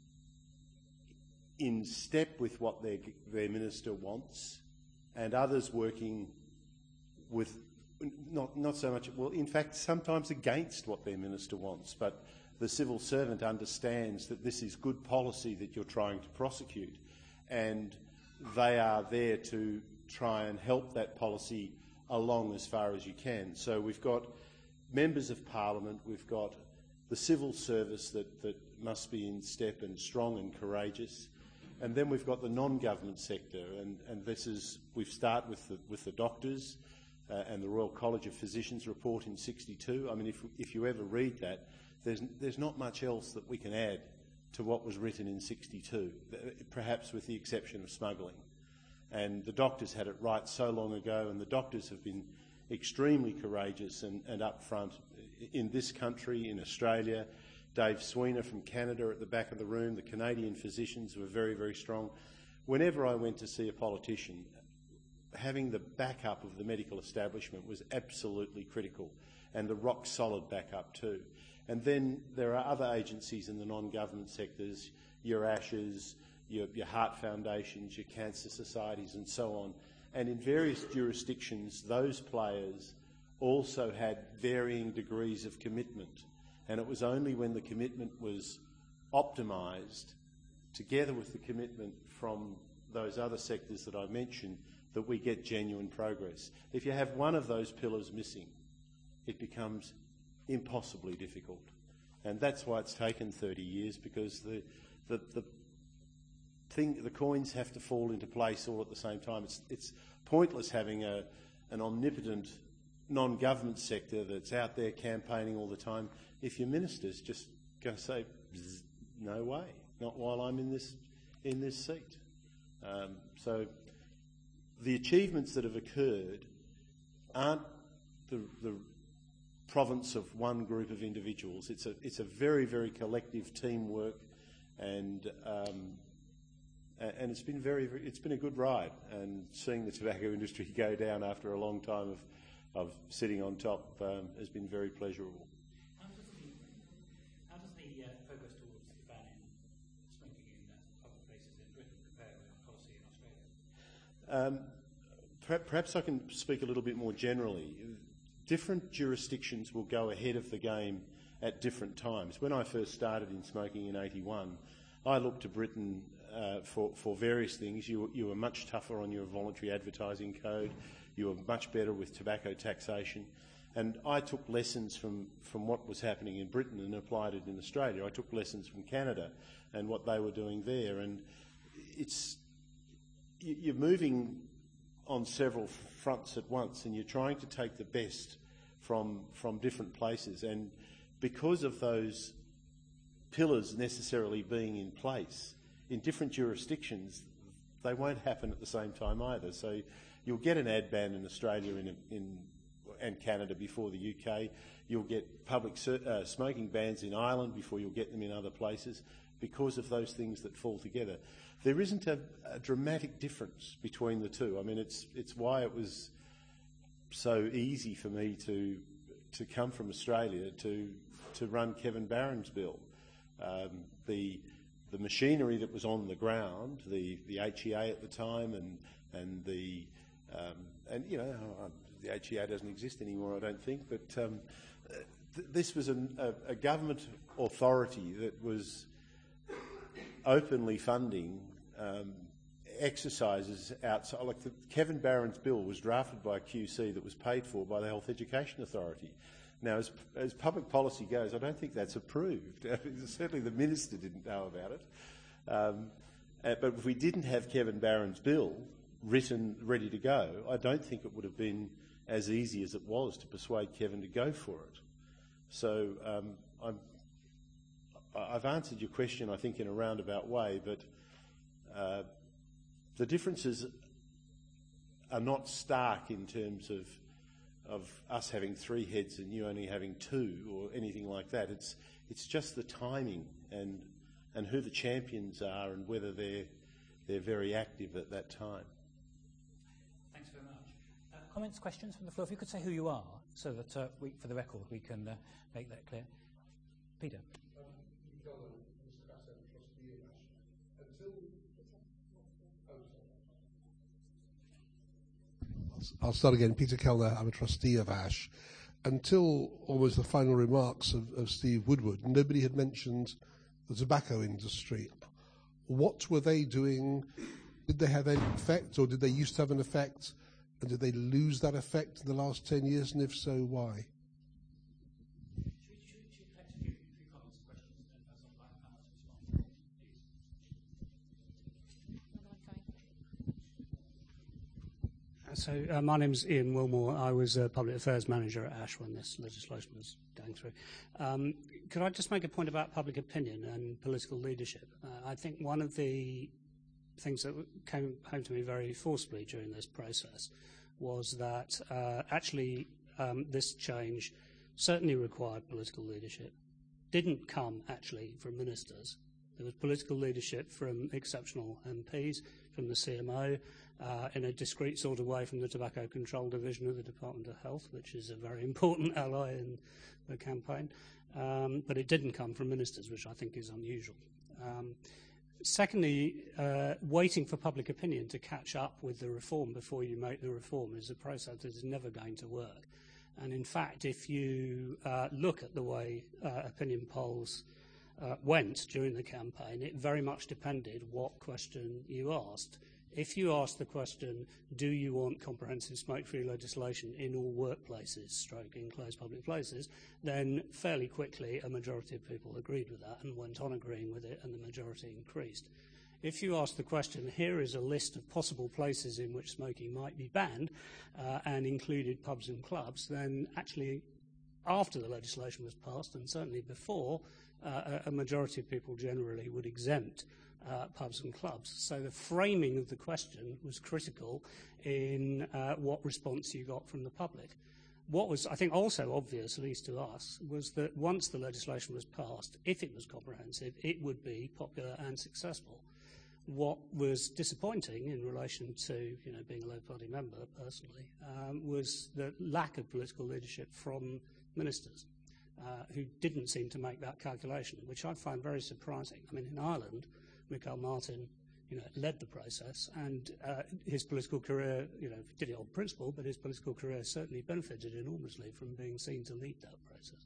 in step with what their, their minister wants, and others working with not, not so much, well, in fact, sometimes against what their minister wants, but the civil servant understands that this is good policy that you're trying to prosecute, and they are there to try and help that policy along as far as you can. So we've got members of parliament, we've got the civil service that, that must be in step and strong and courageous, and then we've got the non-government sector, and, and this is, we start with the, with the doctors uh, and the Royal College of Physicians report in sixty-two. I mean, if, if you ever read that, there's, there's not much else that we can add to what was written in sixty-two, perhaps with the exception of smuggling. And the doctors had it right so long ago, and the doctors have been extremely courageous and, and upfront in this country, in Australia. Dave Sweener from Canada at the back of the room, the Canadian physicians were very, very strong. Whenever I went to see a politician, having the backup of the medical establishment was absolutely critical, and the rock-solid backup too. And then there are other agencies in the non-government sectors, your ASHES, your, your heart foundations, your cancer societies and so on. And in various jurisdictions, those players also had varying degrees of commitment. And it was only when the commitment was optimised, together with the commitment from those other sectors that I mentioned, that we get genuine progress. If you have one of those pillars missing, it becomes impossibly difficult. And that's why it's taken thirty years, because the, the, the, thing, the coins have to fall into place all at the same time. It's, it's pointless having a, an omnipotent non-government sector that's out there campaigning all the time if your minister's just going to say, no way, not while I'm in this, in this seat. Um, so the achievements that have occurred aren't the, the province of one group of individuals. It's a, it's a very, very collective teamwork, and um, and it's been very, very, it's been a good ride. And seeing the tobacco industry go down after a long time of of sitting on top um, has been very pleasurable. How does the, how does the uh, focus towards banning smoking in uh, public places in Britain compare with policy in Australia? Um, per perhaps I can speak a little bit more generally. Different jurisdictions will go ahead of the game at different times. When I first started in smoking in eighty-one, I looked to Britain uh, for, for various things. You, you were much tougher on your voluntary advertising code. You were much better with tobacco taxation. And I took lessons from, from what was happening in Britain and applied it in Australia. I took lessons from Canada and what they were doing there. And it's, you're moving on several fronts at once, and you're trying to take the best from, from different places. And because of those pillars necessarily being in place, in different jurisdictions, they won't happen at the same time either. So you'll get an ad ban in Australia in, in, and Canada before the U K. You'll get public uh, smoking bans in Ireland before you'll get them in other places, because of those things that fall together. There isn't a, a dramatic difference between the two. I mean, it's, it's why it was so easy for me to, to come from Australia to, to run Kevin Barron's bill. Um, the, the machinery that was on the ground, the, the H E A at the time, and, and the Um, and, you know, the H E A doesn't exist anymore, I don't think, but um, th this was an, a, a government authority that was openly funding um, exercises outside. Like the, Kevin Barron's bill was drafted by a Q C that was paid for by the Health Education Authority. Now, as, as public policy goes, I don't think that's approved. Certainly the minister didn't know about it. Um, uh, but if we didn't have Kevin Barron's bill written, ready to go, I don't think it would have been as easy as it was to persuade Kevin to go for it. So um, I'm, I've answered your question, I think, in a roundabout way, but uh, the differences are not stark in terms of, of us having three heads and you only having two or anything like that. It's, it's just the timing and, and who the champions are and whether they're they're very active at that time. Thanks very much. Uh, comments, questions from the floor? If you could say who you are, so that uh, we, for the record we can uh, make that clear. Peter. I'll start again. Peter Kellner, I'm a trustee of Ash. Until almost the final remarks of, of Steve Woodward, nobody had mentioned the tobacco industry. What were they doing? Did they have any effect, or did they used to have an effect? And did they lose that effect in the last ten years? And if so, why? So uh, my name is Ian Wilmore. I was a public affairs manager at Ash when this legislation was going through. Um, could I just make a point about public opinion and political leadership? Uh, I think one of the things that came home to me very forcibly during this process was that uh, actually um, this change certainly required political leadership. Didn't come actually from ministers. There was political leadership from exceptional M Ps, from the C M O, uh, in a discreet sort of way from the Tobacco Control Division of the Department of Health, which is a very important ally in the campaign. Um, but it didn't come from ministers, which I think is unusual. Um, secondly, uh, waiting for public opinion to catch up with the reform before you make the reform is a process that is never going to work. And in fact, if you uh, look at the way uh, opinion polls Uh, went during the campaign, it very much depended what question you asked. If you asked the question, do you want comprehensive smoke-free legislation in all workplaces, stroke enclosed public places, then fairly quickly a majority of people agreed with that and went on agreeing with it, and the majority increased. If you ask the question, here is a list of possible places in which smoking might be banned uh, and included pubs and clubs, then actually after the legislation was passed, and certainly before, Uh, a majority of people generally would exempt uh, pubs and clubs. So the framing of the question was critical in uh, what response you got from the public. What was, I think, also obvious, at least to us, was that once the legislation was passed, if it was comprehensive, it would be popular and successful. What was disappointing in relation to, you know, being a Labour Party member personally, um, was the lack of political leadership from ministers. Uh, who didn't seem to make that calculation, which I find very surprising. I mean, in Ireland, Michael Martin, you know, led the process, and uh, his political career, you know, did it on principle, but his political career certainly benefited enormously from being seen to lead that process.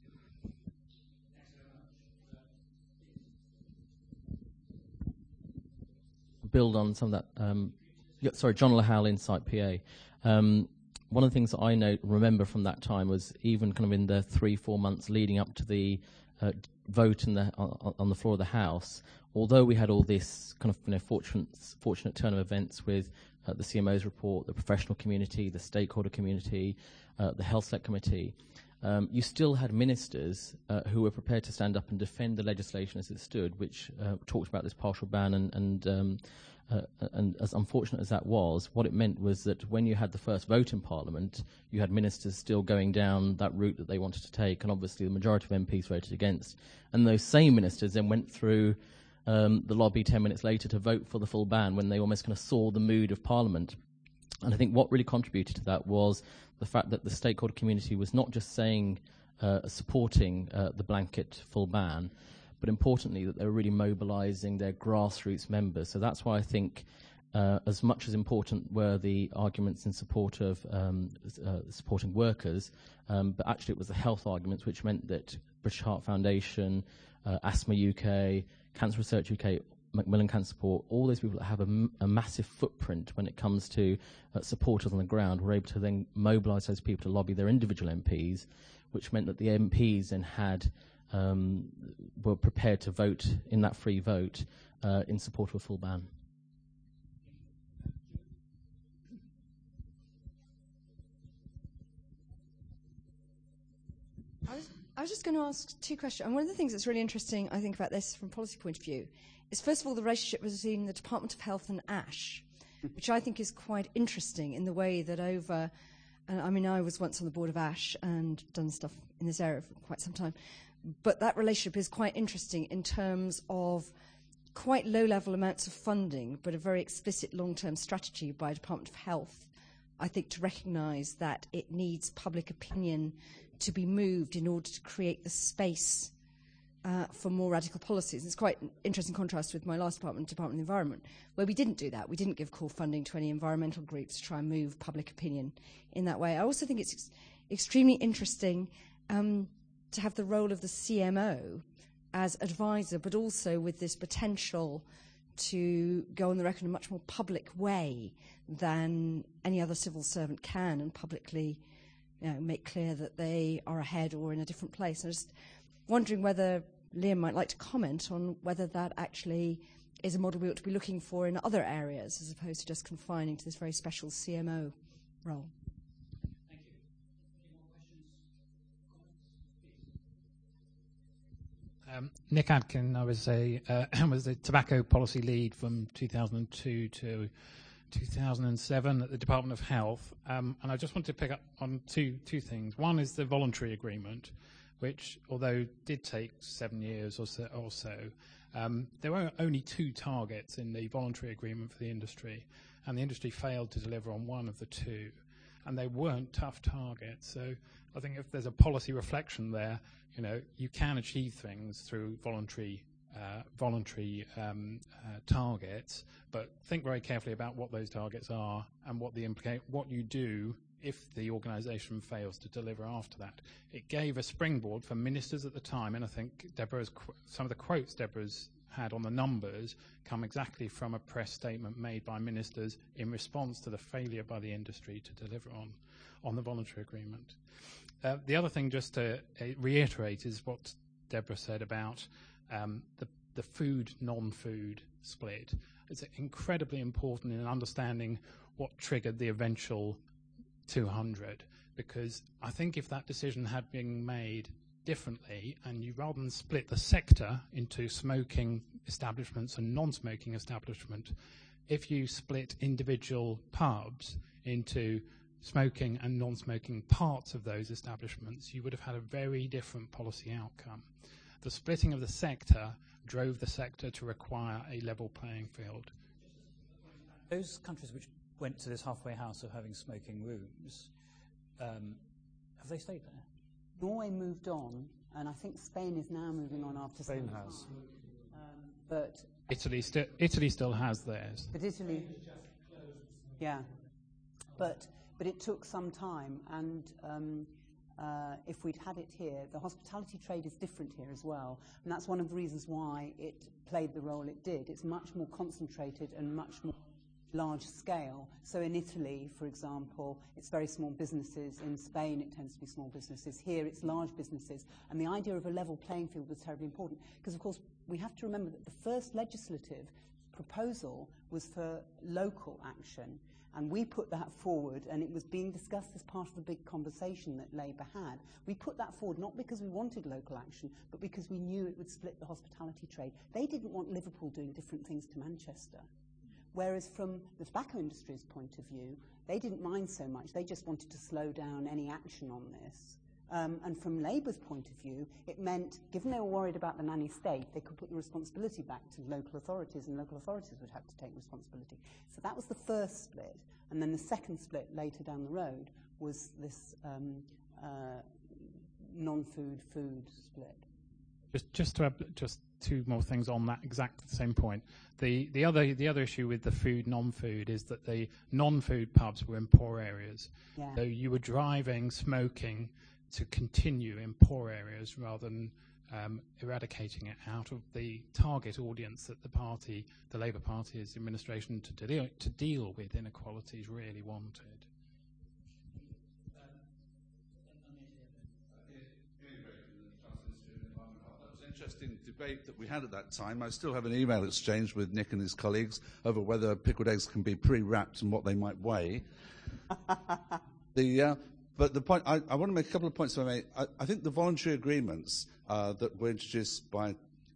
Build on some of that. Um, yeah, sorry, John Lahal, Insight P A. Um, One of the things that I know, remember from that time was even kind of in the three, four months leading up to the uh, vote in the, on, on the floor of the House, although we had all this kind of, you know, fortunate, fortunate turn of events with uh, the C M O's report, the professional community, the stakeholder community, uh, the Health Select Committee, um, you still had ministers uh, who were prepared to stand up and defend the legislation as it stood, which uh, talked about this partial ban and, and um, Uh, and as unfortunate as that was, what it meant was that when you had the first vote in Parliament, you had ministers still going down that route that they wanted to take, and obviously the majority of M Ps voted against. And those same ministers then went through um, the lobby ten minutes later to vote for the full ban when they almost kind of saw the mood of Parliament. And I think what really contributed to that was the fact that the stakeholder community was not just saying, uh, supporting uh, the blanket full ban, but importantly that they were really mobilising their grassroots members. So that's why I think uh, as much as important were the arguments in support of um, uh, supporting workers, um, but actually it was the health arguments, which meant that British Heart Foundation, uh, Asthma U K, Cancer Research U K, Macmillan Cancer Support, all those people that have a, m a massive footprint when it comes to uh, supporters on the ground, were able to then mobilise those people to lobby their individual M Ps, which meant that the M Ps then had Um, were prepared to vote in that free vote uh, in support of a full ban. I was, I was just going to ask two questions. And one of the things that's really interesting, I think, about this from a policy point of view is, first of all, the relationship between the Department of Health and Ash, which I think is quite interesting in the way that over, and I mean, I was once on the board of Ash and done stuff in this area for quite some time, but that relationship is quite interesting in terms of quite low-level amounts of funding, but a very explicit long-term strategy by Department of Health, I think, to recognise that it needs public opinion to be moved in order to create the space uh, for more radical policies. It's quite an interesting contrast with my last department, Department of the Environment, where we didn't do that. We didn't give core funding to any environmental groups to try and move public opinion in that way. I also think it's ex- extremely interesting um, to have the role of the C M O as advisor, but also with this potential to go on the record in a much more public way than any other civil servant can, and publicly, you know, make clear that they are ahead or in a different place. I'm just wondering whether Liam might like to comment on whether that actually is a model we ought to be looking for in other areas, as opposed to just confining to this very special C M O role. Thank you. Any more questions? Um, Nick Adkin, I was a uh, was the tobacco policy lead from two thousand two to two thousand seven at the Department of Health, um, and I just wanted to pick up on two two things. One is the voluntary agreement, which, although did take seven years or so, or so um, there were only two targets in the voluntary agreement for the industry, and the industry failed to deliver on one of the two, and they weren't tough targets. So I think if there's a policy reflection there, you know, you can achieve things through voluntary uh, voluntary um, uh, targets, but think very carefully about what those targets are and what the implica- what you do if the organisation fails to deliver after that. It gave a springboard for ministers at the time, and I think Deborah's qu- some of the quotes Deborah's had on the numbers come exactly from a press statement made by ministers in response to the failure by the industry to deliver on, on the voluntary agreement. Uh, the other thing, just to uh, reiterate, is what Deborah said about um, the, the food, non-food split. It's incredibly important in understanding what triggered the eventual two hundred, because I think if that decision had been made differently, and you rather than split the sector into smoking establishments and non-smoking establishment, if you split individual pubs into smoking and non-smoking parts of those establishments, you would have had a very different policy outcome. The splitting of the sector drove the sector to require a level playing field. Those countries which went to this halfway house of having smoking rooms, um, have they stayed there? Norway moved on, and I think Spain is now moving on after Spain some has. time. Um, but Italy, sti- Italy still has theirs. But Italy, yeah, but but it took some time, and um, uh, if we'd had it here, the hospitality trade is different here as well, and that's one of the reasons why it played the role it did. It's much more concentrated and much more large scale. So in Italy, for example, it's very small businesses. In Spain, it tends to be small businesses. Here, it's large businesses. And the idea of a level playing field was terribly important, because, of course, we have to remember that the first legislative proposal was for local action. And we put that forward, and it was being discussed as part of the big conversation that Labour had. We put that forward not because we wanted local action, but because we knew it would split the hospitality trade. They didn't want Liverpool doing different things to Manchester. Whereas from the tobacco industry's point of view, they didn't mind so much. They just wanted to slow down any action on this. Um, and from Labour's point of view, it meant, given they were worried about the nanny state, they could put the responsibility back to local authorities, and local authorities would have to take responsibility. So that was the first split. And then the second split later down the road was this um, uh, non-food food split. Just, just to have just two more things on that exact same point. The the other the other issue with the food non-food is that the non-food pubs were in poor areas. Yeah. So you were driving smoking to continue in poor areas rather than um, eradicating it out of the target audience that the party, the Labour Party's administration to deal to deal with inequalities really wanted. Interesting debate that we had at that time. I still have an email exchange with Nick and his colleagues over whether pickled eggs can be pre-wrapped and what they might weigh. the, uh, but the point, I, I want to make a couple of points. I, I, I think the voluntary agreements uh, that were introduced by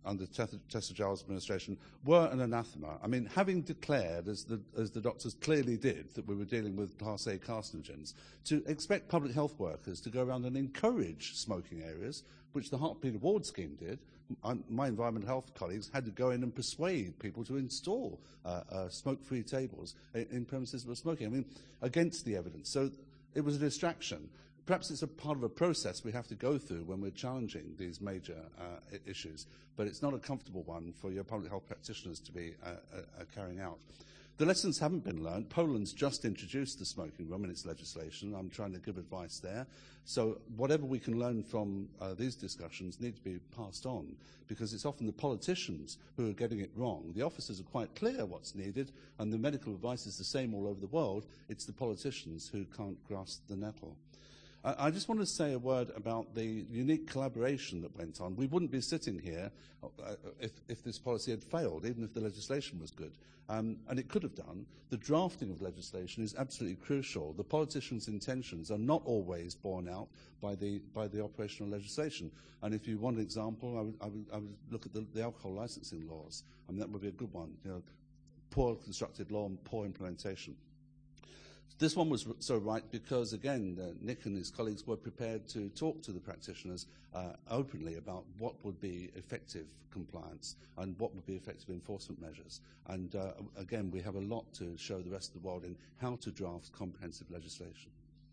under Tessa, Tessa Giles' administration were an anathema. I mean, having declared, as the, as the doctors clearly did, that we were dealing with Class A carcinogens, to expect public health workers to go around and encourage smoking areas, which the Heartbeat Award scheme did. I, my environmental health colleagues had to go in and persuade people to install uh, uh, smoke-free tables in, in premises that were smoking. I mean, against the evidence. So it was a distraction. Perhaps it's a part of a process we have to go through when we're challenging these major uh, issues, but it's not a comfortable one for your public health practitioners to be uh, uh, carrying out. The lessons haven't been learned. Poland's just introduced the smoking room in its legislation. I'm trying to give advice there. So whatever we can learn from uh, these discussions need to be passed on, because it's often the politicians who are getting it wrong. The officers are quite clear what's needed, and the medical advice is the same all over the world. It's the politicians who can't grasp the nettle. I just want to say a word about the unique collaboration that went on. We wouldn't be sitting here uh, if, if this policy had failed, even if the legislation was good. Um, and it could have done. The drafting of legislation is absolutely crucial. The politicians' intentions are not always borne out by the, by the operational legislation. And if you want an example, I would, I would, I would look at the, the alcohol licensing laws. I mean, that would be a good one. You know, poor constructed law and poor implementation. This one was so right because, again, uh, Nick and his colleagues were prepared to talk to the practitioners uh, openly about what would be effective compliance and what would be effective enforcement measures. And, uh, again, we have a lot to show the rest of the world in how to draft comprehensive legislation.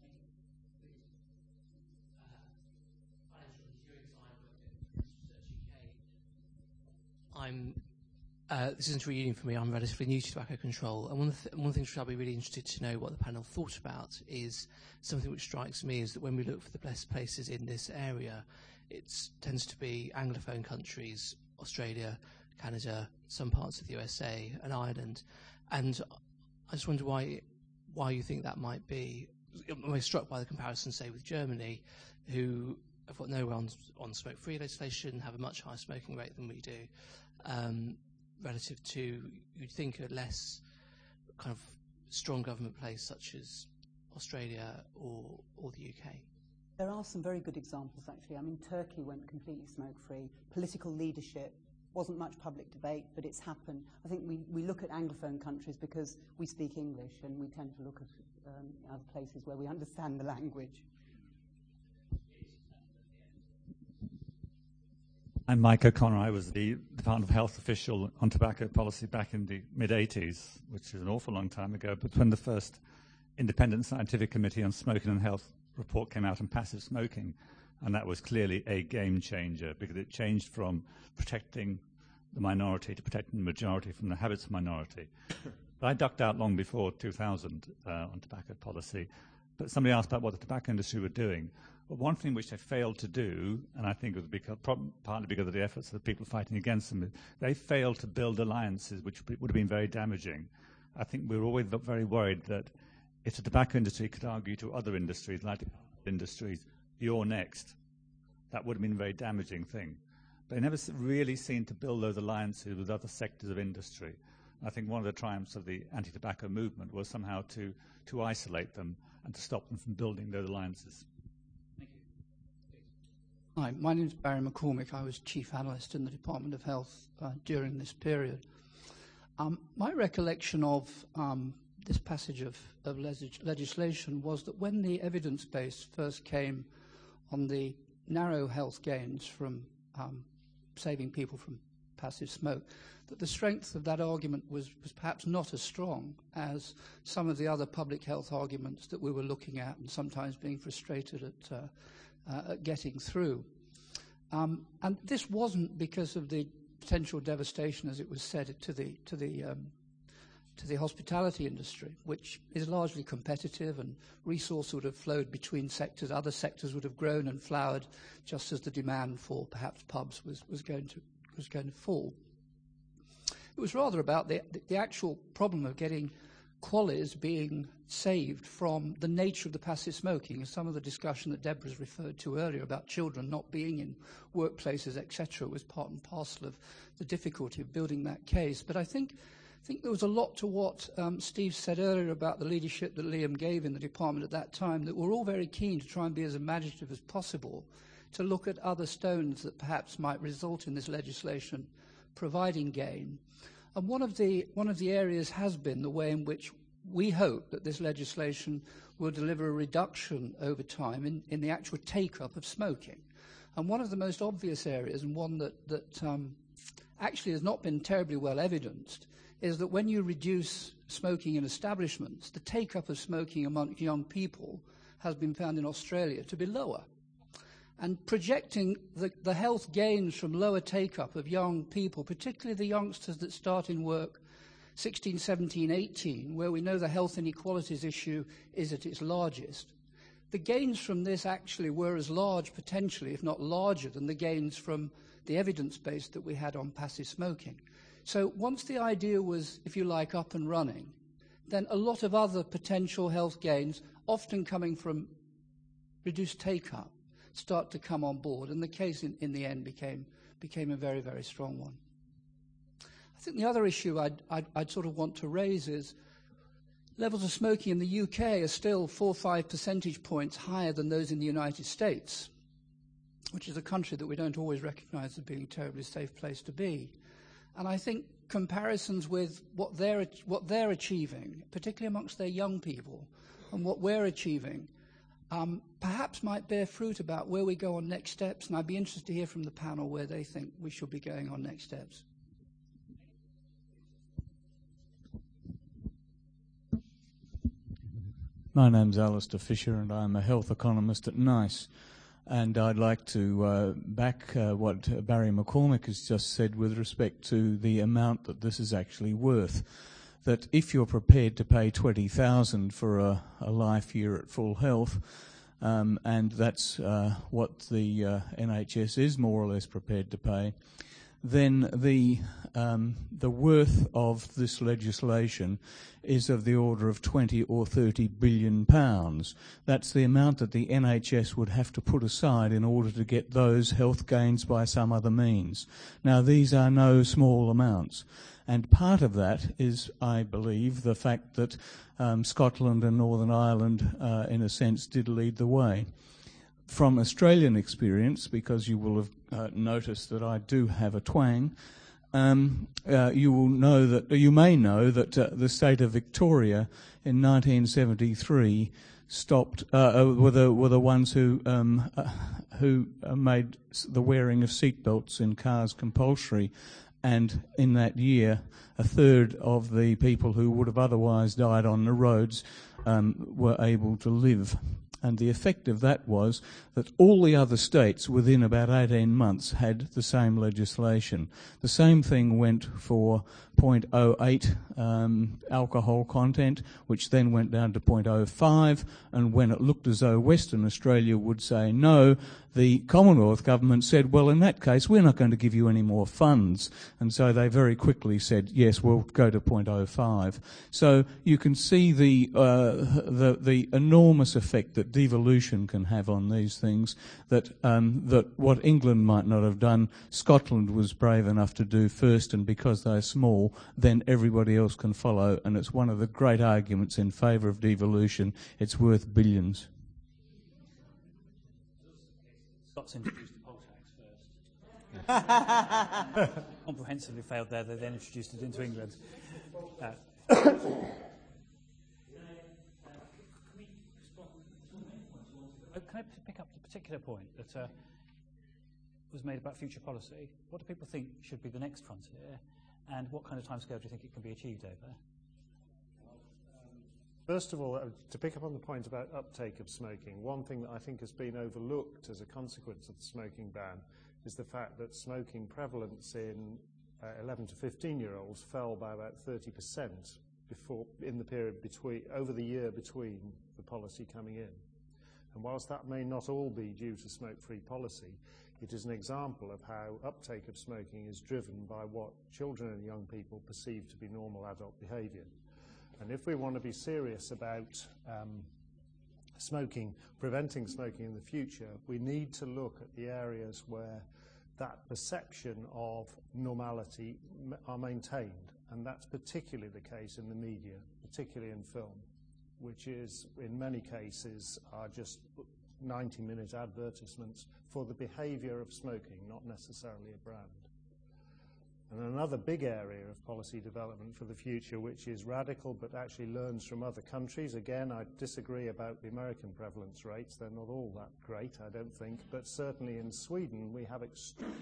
I'm Uh, this isn't really reading for me. I'm relatively new to tobacco control, and one of, the th one of the things which I'll be really interested to know what the panel thought about is something which strikes me is that when we look for the best places in this area, it tends to be Anglophone countries, Australia, Canada, some parts of the U S A, and Ireland. And I just wonder why why you think that might be. I'm struck by the comparison, say, with Germany, who have got nowhere on, on smoke-free legislation, have a much higher smoking rate than we do. Um, relative to, you'd think, a less kind of strong government place such as Australia or, or the U K? There are some very good examples, actually. I mean, Turkey went completely smoke-free. Political leadership, wasn't much public debate, but it's happened. I think we, we look at Anglophone countries because we speak English, and we tend to look at um, other places where we understand the language. I'm Mike O'Connor. I was the Department of Health official on tobacco policy back in the mid eighties, which is an awful long time ago, but when the first independent scientific committee on smoking and health report came out on passive smoking, and that was clearly a game changer because it changed from protecting the minority to protecting the majority from the habits of minority. But I ducked out long before two thousand uh, on tobacco policy, but somebody asked about what the tobacco industry were doing. But one thing which they failed to do, and I think it was because, partly because of the efforts of the people fighting against them, they failed to build alliances which would have been very damaging. I think we were always very worried that if the tobacco industry could argue to other industries, like industries, you're next, that would have been a very damaging thing. They never really seemed to build those alliances with other sectors of industry. I think one of the triumphs of the anti-tobacco movement was somehow to, to isolate them and to stop them from building those alliances. Hi, my name is Barry McCormick. I was Chief Analyst in the Department of Health uh, during this period. Um, my recollection of um, this passage of, of legislation was that when the evidence base first came on the narrow health gains from um, saving people from passive smoke, that the strength of that argument was, was perhaps not as strong as some of the other public health arguments that we were looking at and sometimes being frustrated at uh, Uh, at getting through. Um, and this wasn't because of the potential devastation, as it was said, to the, to the, um, to the hospitality industry, which is largely competitive, and resource would have flowed between sectors. Other sectors would have grown and flowered just as the demand for perhaps pubs was, was, going, to, was going to fall. It was rather about the, the, the actual problem of getting QALYs being saved from the nature of the passive smoking, and some of the discussion that Deborah's referred to earlier about children not being in workplaces, et cetera, was part and parcel of the difficulty of building that case. But I think, I think there was a lot to what um, Steve said earlier about the leadership that Liam gave in the department at that time, that we're all very keen to try and be as imaginative as possible to look at other stones that perhaps might result in this legislation providing gain. And one of the, one of the areas has been the way in which we hope that this legislation will deliver a reduction over time in, in the actual take-up of smoking. And one of the most obvious areas, and one that, that um, actually has not been terribly well evidenced, is that when you reduce smoking in establishments, the take-up of smoking among young people has been found in Australia to be lower. And projecting the, the health gains from lower take-up of young people, particularly the youngsters that start in work sixteen, seventeen, eighteen, where we know the health inequalities issue is at its largest, the gains from this actually were as large, potentially, if not larger, than the gains from the evidence base that we had on passive smoking. So once the idea was, if you like, up and running, then a lot of other potential health gains, often coming from reduced take-up, start to come on board, and the case in, in the end became, became a very, very strong one. I think the other issue I'd, I'd, I'd sort of want to raise is levels of smoking in the U K are still four or five percentage points higher than those in the United States, which is a country that we don't always recognise as being a terribly safe place to be. And I think comparisons with what they're, what they're achieving, particularly amongst their young people, and what we're achieving, um, perhaps might bear fruit about where we go on next steps. And I'd be interested to hear from the panel where they think we should be going on next steps. My name's Alistair Fisher, and I'm a health economist at NICE. And I'd like to uh, back uh, what Barry McCormick has just said with respect to the amount that this is actually worth. That if you're prepared to pay twenty thousand dollars for a, a life year at full health, um, and that's uh, what the uh, N H S is more or less prepared to pay, then the um, the worth of this legislation is of the order of twenty or thirty billion pounds. That's the amount that the N H S would have to put aside in order to get those health gains by some other means. Now, these are no small amounts. And part of that is, I believe, the fact that um, Scotland and Northern Ireland, uh, in a sense, did lead the way. From Australian experience, because you will have uh, noticed that I do have a twang, um, uh, you will know that you may know that uh, the state of Victoria in nineteen seventy-three stopped uh, were the were the ones who um, uh, who uh, made the wearing of seatbelts in cars compulsory. And in that year, a third of the people who would have otherwise died on the roads um, were able to live. And the effect of that was that all the other states within about eighteen months had the same legislation. The same thing went for zero point zero eight um, alcohol content, which then went down to zero point zero five, and when it looked as though Western Australia would say no, the Commonwealth government said, well, in that case, we're not going to give you any more funds. And so they very quickly said, yes, we'll go to zero point zero five. So you can see the, uh, the, the enormous effect that devolution can have on these things, that, um, that what England might not have done, Scotland was brave enough to do first, and because they're small, then everybody else can follow. And it's one of the great arguments in favour of devolution. It's worth billions. Scots introduced the poll tax first. Comprehensively failed there. They then introduced it into England. Uh, Can I pick up the particular point that uh, was made about future policy? What do people think should be the next frontier, and what kind of timescale do you think it can be achieved over? First of all, uh, to pick up on the point about uptake of smoking, one thing that I think has been overlooked as a consequence of the smoking ban is the fact that smoking prevalence in uh, eleven to fifteen-year-olds fell by about thirty percent before, in the period between, over the year between the policy coming in. And whilst that may not all be due to smoke-free policy, it is an example of how uptake of smoking is driven by what children and young people perceive to be normal adult behaviour. And if we want to be serious about um, smoking, preventing smoking in the future, we need to look at the areas where that perception of normality m- are maintained. And that's particularly the case in the media, particularly in film, which is, in many cases, are just ninety-minute advertisements for the behaviour of smoking, not necessarily a brand. And another big area of policy development for the future, which is radical but actually learns from other countries. Again, I disagree about the American prevalence rates. They're not all that great, I don't think. But certainly in Sweden, we have extreme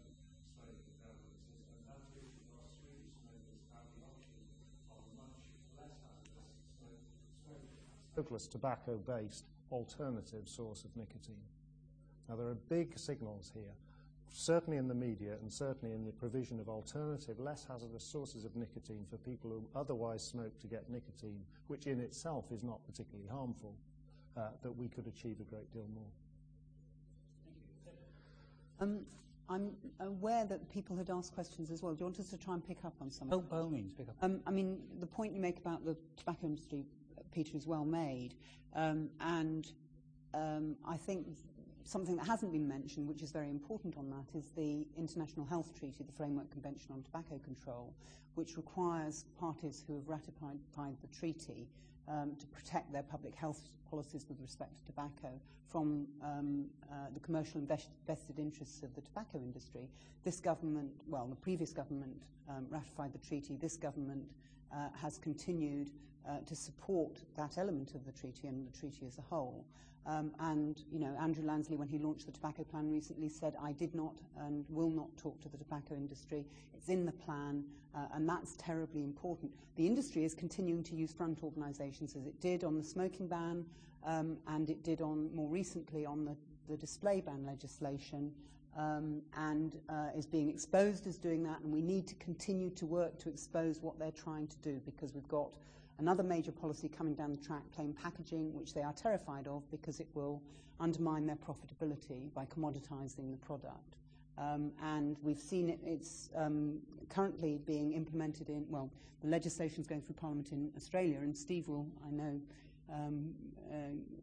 smokeless tobacco-based alternative source of nicotine. Now, there are big signals here, certainly in the media and certainly in the provision of alternative, less hazardous sources of nicotine for people who otherwise smoke to get nicotine, which in itself is not particularly harmful, uh, that we could achieve a great deal more. Um, I'm aware that people had asked questions as well. Do you want us to try and pick up on some Oh, of them? by all means, pick up. Um, I mean, the point you make about the tobacco industry, Peter, is well made. Um, and um, I think something that hasn't been mentioned, which is very important on that, is the International Health Treaty, the Framework Convention on Tobacco Control, which requires parties who have ratified the treaty um, to protect their public health policies with respect to tobacco from um, uh, the commercial invest vested interests of the tobacco industry. This government, well, the previous government um, ratified the treaty. This government uh, has continued uh, to support that element of the treaty and the treaty as a whole. Um, and, you know, Andrew Lansley, when he launched the tobacco plan recently, said, I did not and will not talk to the tobacco industry. It's in the plan, uh, and that's terribly important. The industry is continuing to use front organisations, as it did on the smoking ban, um, and it did on more recently on the, the display ban legislation, um, and uh, is being exposed as doing that, and we need to continue to work to expose what they're trying to do, because we've got another major policy coming down the track, plain packaging, which they are terrified of because it will undermine their profitability by commoditising the product. Um, and we've seen it, it's um, currently being implemented in, well, the legislation is going through Parliament in Australia, and Steve will, I know, um, uh,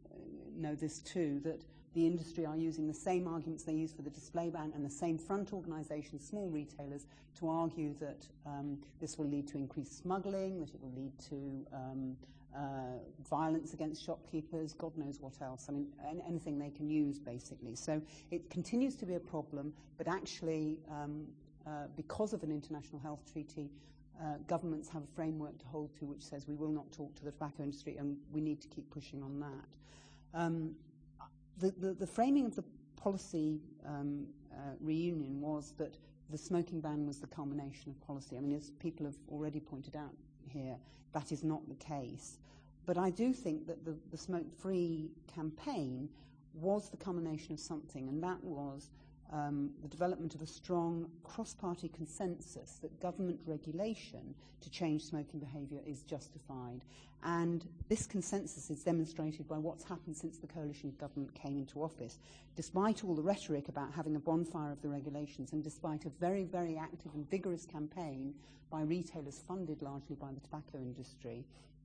know this too, that the industry are using the same arguments they use for the display ban and the same front organisations, small retailers, to argue that um, this will lead to increased smuggling, that it will lead to um, uh, violence against shopkeepers, God knows what else. I mean, anything they can use, basically. So it continues to be a problem, but actually, um, uh, because of an international health treaty, uh, governments have a framework to hold to which says we will not talk to the tobacco industry, and we need to keep pushing on that. Um, The, the, the framing of the policy um, uh, reunion was that the smoking ban was the culmination of policy. I mean, as people have already pointed out here, that is not the case. But I do think that the, the smoke-free campaign was the culmination of something, and that was um, the development of a strong cross-party consensus that government regulation to change smoking behaviour is justified. And this consensus is demonstrated by what's happened since the coalition government came into office. Despite all the rhetoric about having a bonfire of the regulations, and despite a very, very active and vigorous campaign by retailers funded largely by the tobacco industry,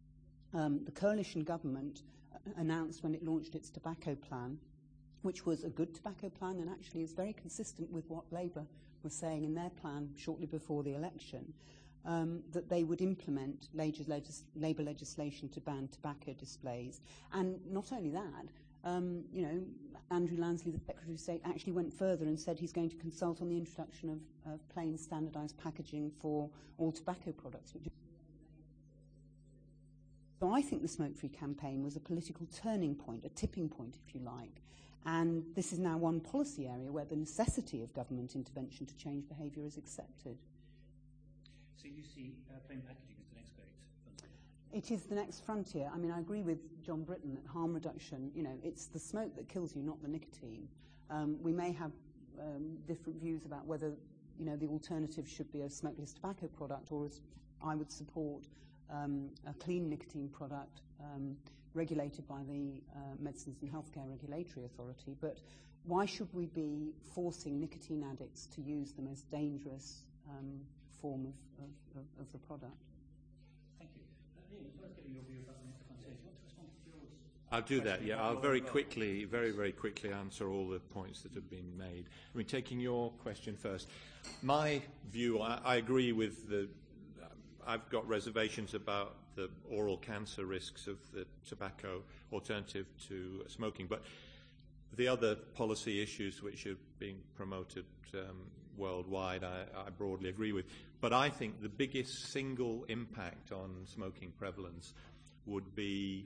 um, the coalition government announced when it launched its tobacco plan, which was a good tobacco plan and actually is very consistent with what Labour was saying in their plan shortly before the election, Um, that they would implement legis Labour legislation to ban tobacco displays. And not only that, um, you know, Andrew Lansley, the Secretary of State, actually went further and said he's going to consult on the introduction of, of plain standardised packaging for all tobacco products. Which so I think the smoke-free campaign was a political turning point, a tipping point, if you like. And this is now one policy area where the necessity of government intervention to change behaviour is accepted. So you see uh, plain packaging as the next great frontier? It is the next frontier. I mean, I agree with John Britton that harm reduction, you know, it's the smoke that kills you, not the nicotine. Um, we may have um, different views about whether, you know, the alternative should be a smokeless tobacco product, or as I would support um, a clean nicotine product um, regulated by the uh, Medicines and Healthcare Regulatory Authority. But why should we be forcing nicotine addicts to use the most dangerous um, form of, of, of, of the product? Thank you. Uh, Ian, first getting your view about the next frontier. Do you want to respond to Joe's? I'll do that, yeah. I'll very quickly, very, very quickly answer all the points that have been made. I mean, taking your question first, my view, I, I agree with the, uh, I've got reservations about the oral cancer risks of the tobacco alternative to smoking, but the other policy issues which are being promoted um, worldwide, I, I broadly agree with. But I think the biggest single impact on smoking prevalence would be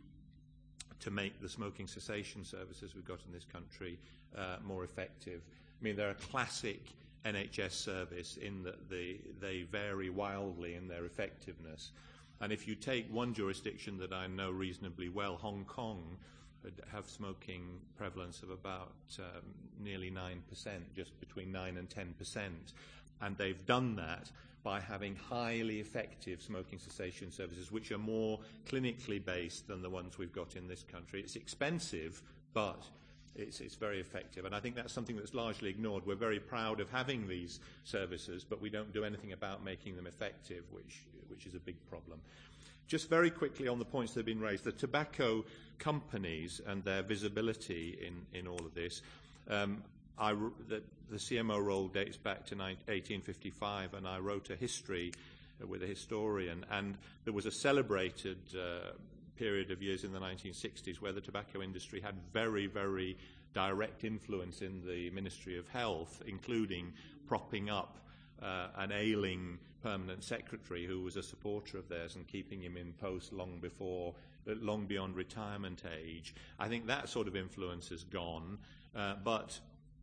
to make the smoking cessation services we've got in this country uh, more effective. I mean, they're a classic N H S service in that they, they vary wildly in their effectiveness. And if you take one jurisdiction that I know reasonably well, Hong Kong, have smoking prevalence of about um, nearly nine percent, just between nine and ten percent. And they've done that by having highly effective smoking cessation services, which are more clinically based than the ones we've got in this country. It's expensive, but it's, it's very effective. And I think that's something that's largely ignored. We're very proud of having these services, but we don't do anything about making them effective, which, which is a big problem. Just very quickly on the points that have been raised, the tobacco companies and their visibility in, in all of this. Um, I, the, the C M O role dates back to eighteen fifty-five, and I wrote a history with a historian, and there was a celebrated uh, period of years in the nineteen sixties where the tobacco industry had very, very direct influence in the Ministry of Health, including propping up uh, an ailing permanent secretary who was a supporter of theirs and keeping him in post long before, long beyond retirement age. I think that sort of influence has gone, uh, but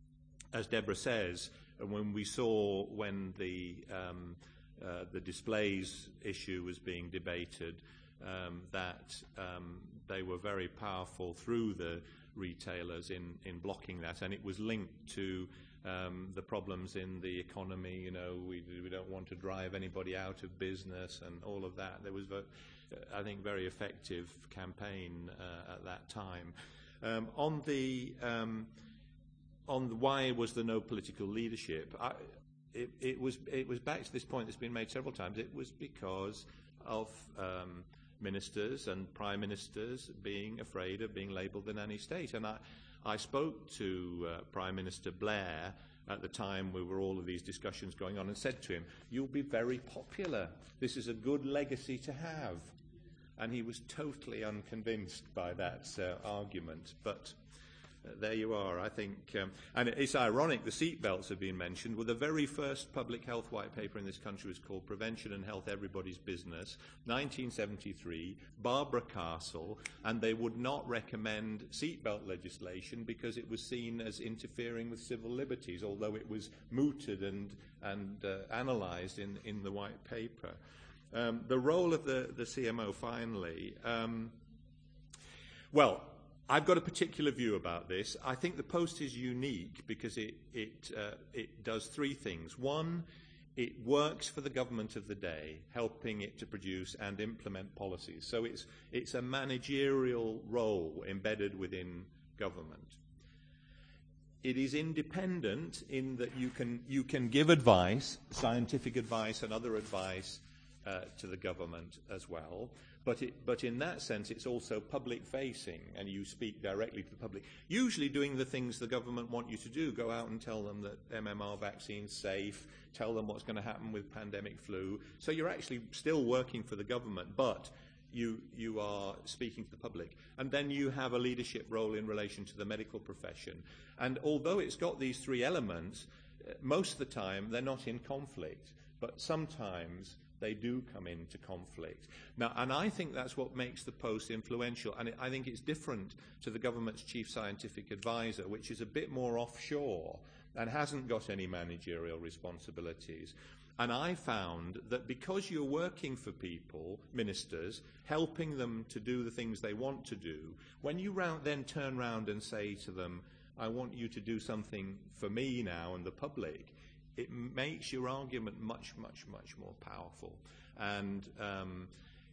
as Deborah says, when we saw when the um, uh, the displays issue was being debated, um, that um, they were very powerful through the retailers in, in blocking that, and it was linked to Um, the problems in the economy. You know, we, we don't want to drive anybody out of business and all of that. There was, I think, very effective campaign uh, at that time. Um, on the um, on the why was there no political leadership? I, it, it was it was back to this point that's been made several times. It was because of um, ministers and prime ministers being afraid of being labelled the nanny state, and I. I spoke to uh, Prime Minister Blair at the time we were all of these discussions going on and said to him, "You'll be very popular. This is a good legacy to have." And he was totally unconvinced by that uh, argument. But uh, there you are, I think. Um, and it's ironic, the seatbelts have been mentioned. Well, the very first public health white paper in this country was called Prevention and Health, Everybody's Business, nineteen seventy-three, Barbara Castle, and they would not recommend seatbelt legislation because it was seen as interfering with civil liberties, although it was mooted and, and uh, analysed in, in the white paper. Um, the role of the, the C M O, finally, um, well, I've got a particular view about this. I think the Post is unique because it, it, uh, it does three things. One, it works for the government of the day, helping it to produce and implement policies. So it's, it's a managerial role embedded within government. It is independent in that you can, you can give advice, scientific advice and other advice uh, to the government as well. But, it, but in that sense, it's also public-facing, and you speak directly to the public, usually doing the things the government want you to do. Go out and tell them that M M R vaccine's safe, tell them what's going to happen with pandemic flu. So you're actually still working for the government, but you, you are speaking to the public. And then you have a leadership role in relation to the medical profession. And although it's got these three elements, most of the time they're not in conflict, but sometimes they do come into conflict. Now, and I think that's what makes the Post influential, and it, I think it's different to the government's chief scientific advisor, which is a bit more offshore and hasn't got any managerial responsibilities. And I found that because you're working for people, ministers, helping them to do the things they want to do, when you round, then turn round and say to them, "I want you to do something for me now and the public," it makes your argument much, much, much more powerful. And um,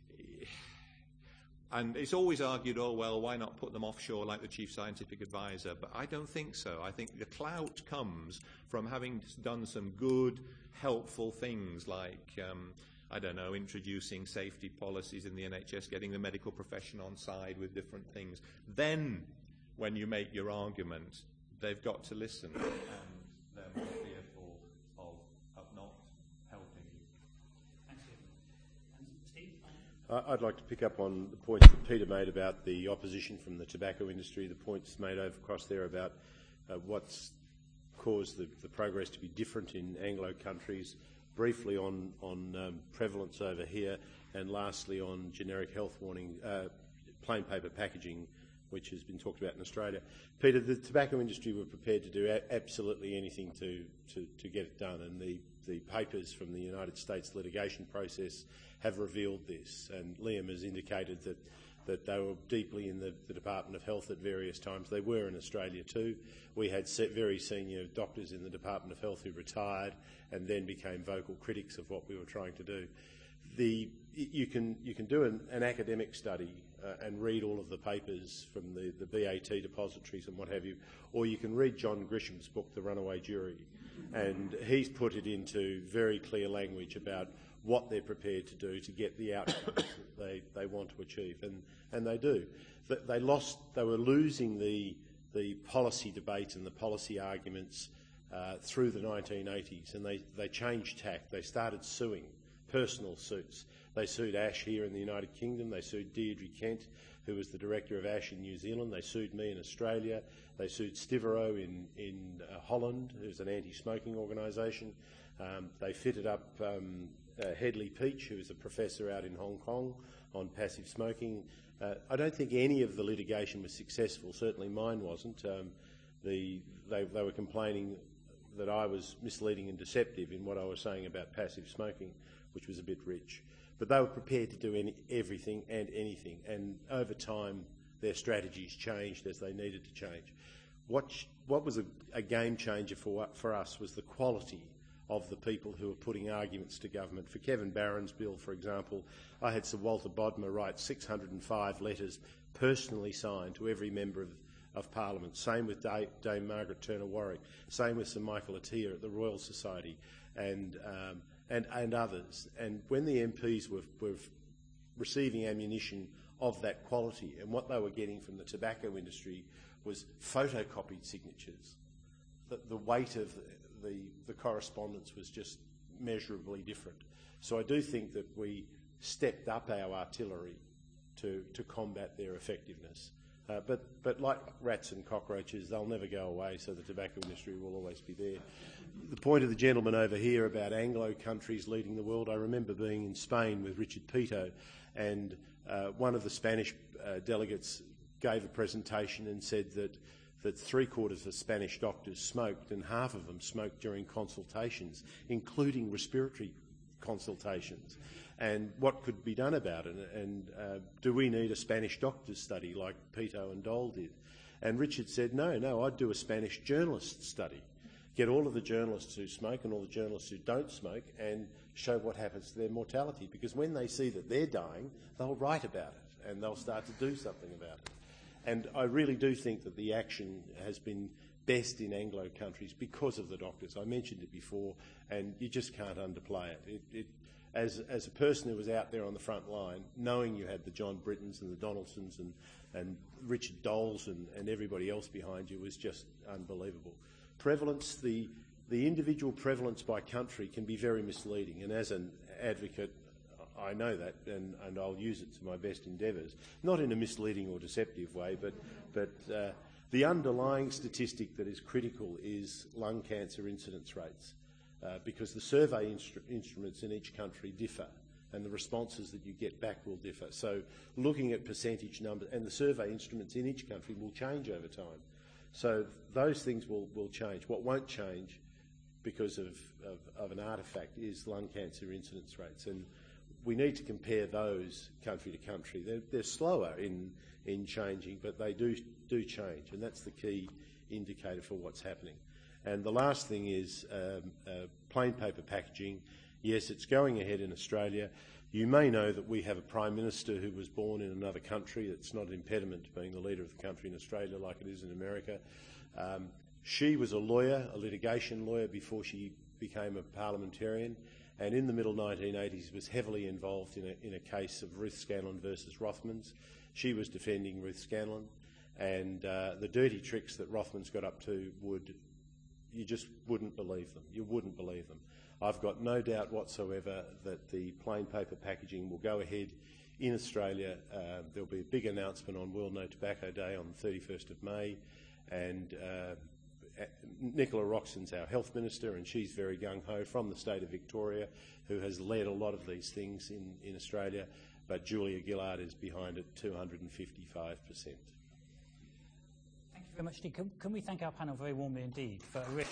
and it's always argued, oh, well, why not put them offshore like the chief scientific advisor? But I don't think so. I think the clout comes from having done some good, helpful things like, um, I don't know, introducing safety policies in the N H S, getting the medical profession on side with different things. Then, when you make your argument, they've got to listen. And they're more fearful of, of not helping you. Thank you. And Steve? I'd like to pick up on the points that Peter made about the opposition from the tobacco industry, the points made over across there about uh, what's caused the, the progress to be different in Anglo countries, briefly on, on um, prevalence over here, and lastly on generic health warning, uh, plain paper packaging, which has been talked about in Australia. Peter, the tobacco industry were prepared to do a absolutely anything to, to, to get it done, and the, the papers from the United States litigation process have revealed this, and Liam has indicated that, that they were deeply in the, the Department of Health at various times. They were in Australia too. We had very senior doctors in the Department of Health who retired and then became vocal critics of what we were trying to do. The, you, can, you can do an, an academic study uh, and read all of the papers from the, the B A T depositories and what have you, or you can read John Grisham's book, The Runaway Jury, and he's put it into very clear language about what they're prepared to do to get the outcomes that they, they want to achieve, and, and they do. They lost, they were losing the, the policy debate and the policy arguments uh, through the nineteen eighties, and they, they changed tack. They started suing, personal suits. They sued Ash here in the United Kingdom. They sued Deirdre Kent, who was the director of Ash in New Zealand. They sued me in Australia. They sued Stivero in, in uh, Holland, who's an anti-smoking organisation. Um, they fitted up um, uh, Hedley Peach, who is a professor out in Hong Kong, on passive smoking. Uh, I don't think any of the litigation was successful. Certainly mine wasn't. Um, the, they, they were complaining that I was misleading and deceptive in what I was saying about passive smoking, which was a bit rich. But they were prepared to do any, everything and anything, and over time their strategies changed as they needed to change. What, what was a, a game changer for, for us was the quality of the people who were putting arguments to government. For Kevin Barron's bill, for example, I had Sir Walter Bodmer write six hundred and five letters personally signed to every member of, of Parliament. Same with Dame, Dame Margaret Turner Warwick. Same with Sir Michael Atiyah at the Royal Society, and, um, and, and others. And when the M Ps were, were receiving ammunition of that quality, and what they were getting from the tobacco industry was photocopied signatures, the, the weight of the, the correspondence was just measurably different. So I do think that we stepped up our artillery to, to combat their effectiveness. Uh, but, but like rats and cockroaches, they'll never go away, so the tobacco industry will always be there. The point of the gentleman over here about Anglo countries leading the world, I remember being in Spain with Richard Peto, and uh, one of the Spanish uh, delegates gave a presentation and said that that three-quarters of Spanish doctors smoked, and half of them smoked during consultations, including respiratory consultations, and what could be done about it. And uh, do we need a Spanish doctor's study like Peto and Dole did? And Richard said, no, no, I'd do a Spanish journalist study. Get all of the journalists who smoke and all the journalists who don't smoke and show what happens to their mortality, because when they see that they're dying, they'll write about it and they'll start to do something about it. And I really do think that the action has been best in Anglo countries because of the doctors. I mentioned it before, and you just can't underplay it. It, it as, as a person who was out there on the front line, knowing you had the John Brittons and the Donaldsons and, and Richard Doles and, and everybody else behind you was just unbelievable. Prevalence, the, the individual prevalence by country can be very misleading, and as an advocate, I know that, and, and I'll use it to my best endeavours, not in a misleading or deceptive way, but, but uh, the underlying statistic that is critical is lung cancer incidence rates, uh, because the survey instru instruments in each country differ, and the responses that you get back will differ. So looking at percentage numbers, and the survey instruments in each country will change over time. So those things will, will change. What won't change because of, of, of an artefact is lung cancer incidence rates. And we need to compare those country to country. They're, they're slower in, in changing, but they do, do change, and that's the key indicator for what's happening. And the last thing is um, uh, plain paper packaging. Yes, it's going ahead in Australia. You may know that we have a Prime Minister who was born in another country. That's not an impediment to being the leader of the country in Australia like it is in America. Um, she was a lawyer, a litigation lawyer, before she became a parliamentarian, and in the middle nineteen eighties was heavily involved in a, in a case of Ruth Scanlon versus Rothmans. She was defending Ruth Scanlon, and uh, the dirty tricks that Rothmans got up to would, you just wouldn't believe them. You wouldn't believe them. I've got no doubt whatsoever that the plain paper packaging will go ahead in Australia. Uh, there'll be a big announcement on World No Tobacco Day on the thirty-first of May, and uh, Nicola Roxon's our health minister, and she's very gung-ho from the state of Victoria, who has led a lot of these things in, in Australia, but Julia Gillard is behind it two hundred fifty-five percent. Thank you very much, Steve. Can, can we thank our panel very warmly indeed for a really...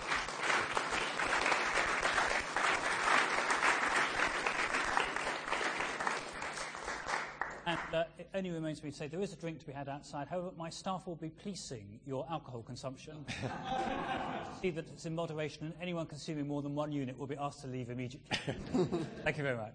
And uh, it only remains for me to say there is a drink to be had outside. However, my staff will be policing your alcohol consumption. See that it's in moderation, and anyone consuming more than one unit will be asked to leave immediately. Thank you very much.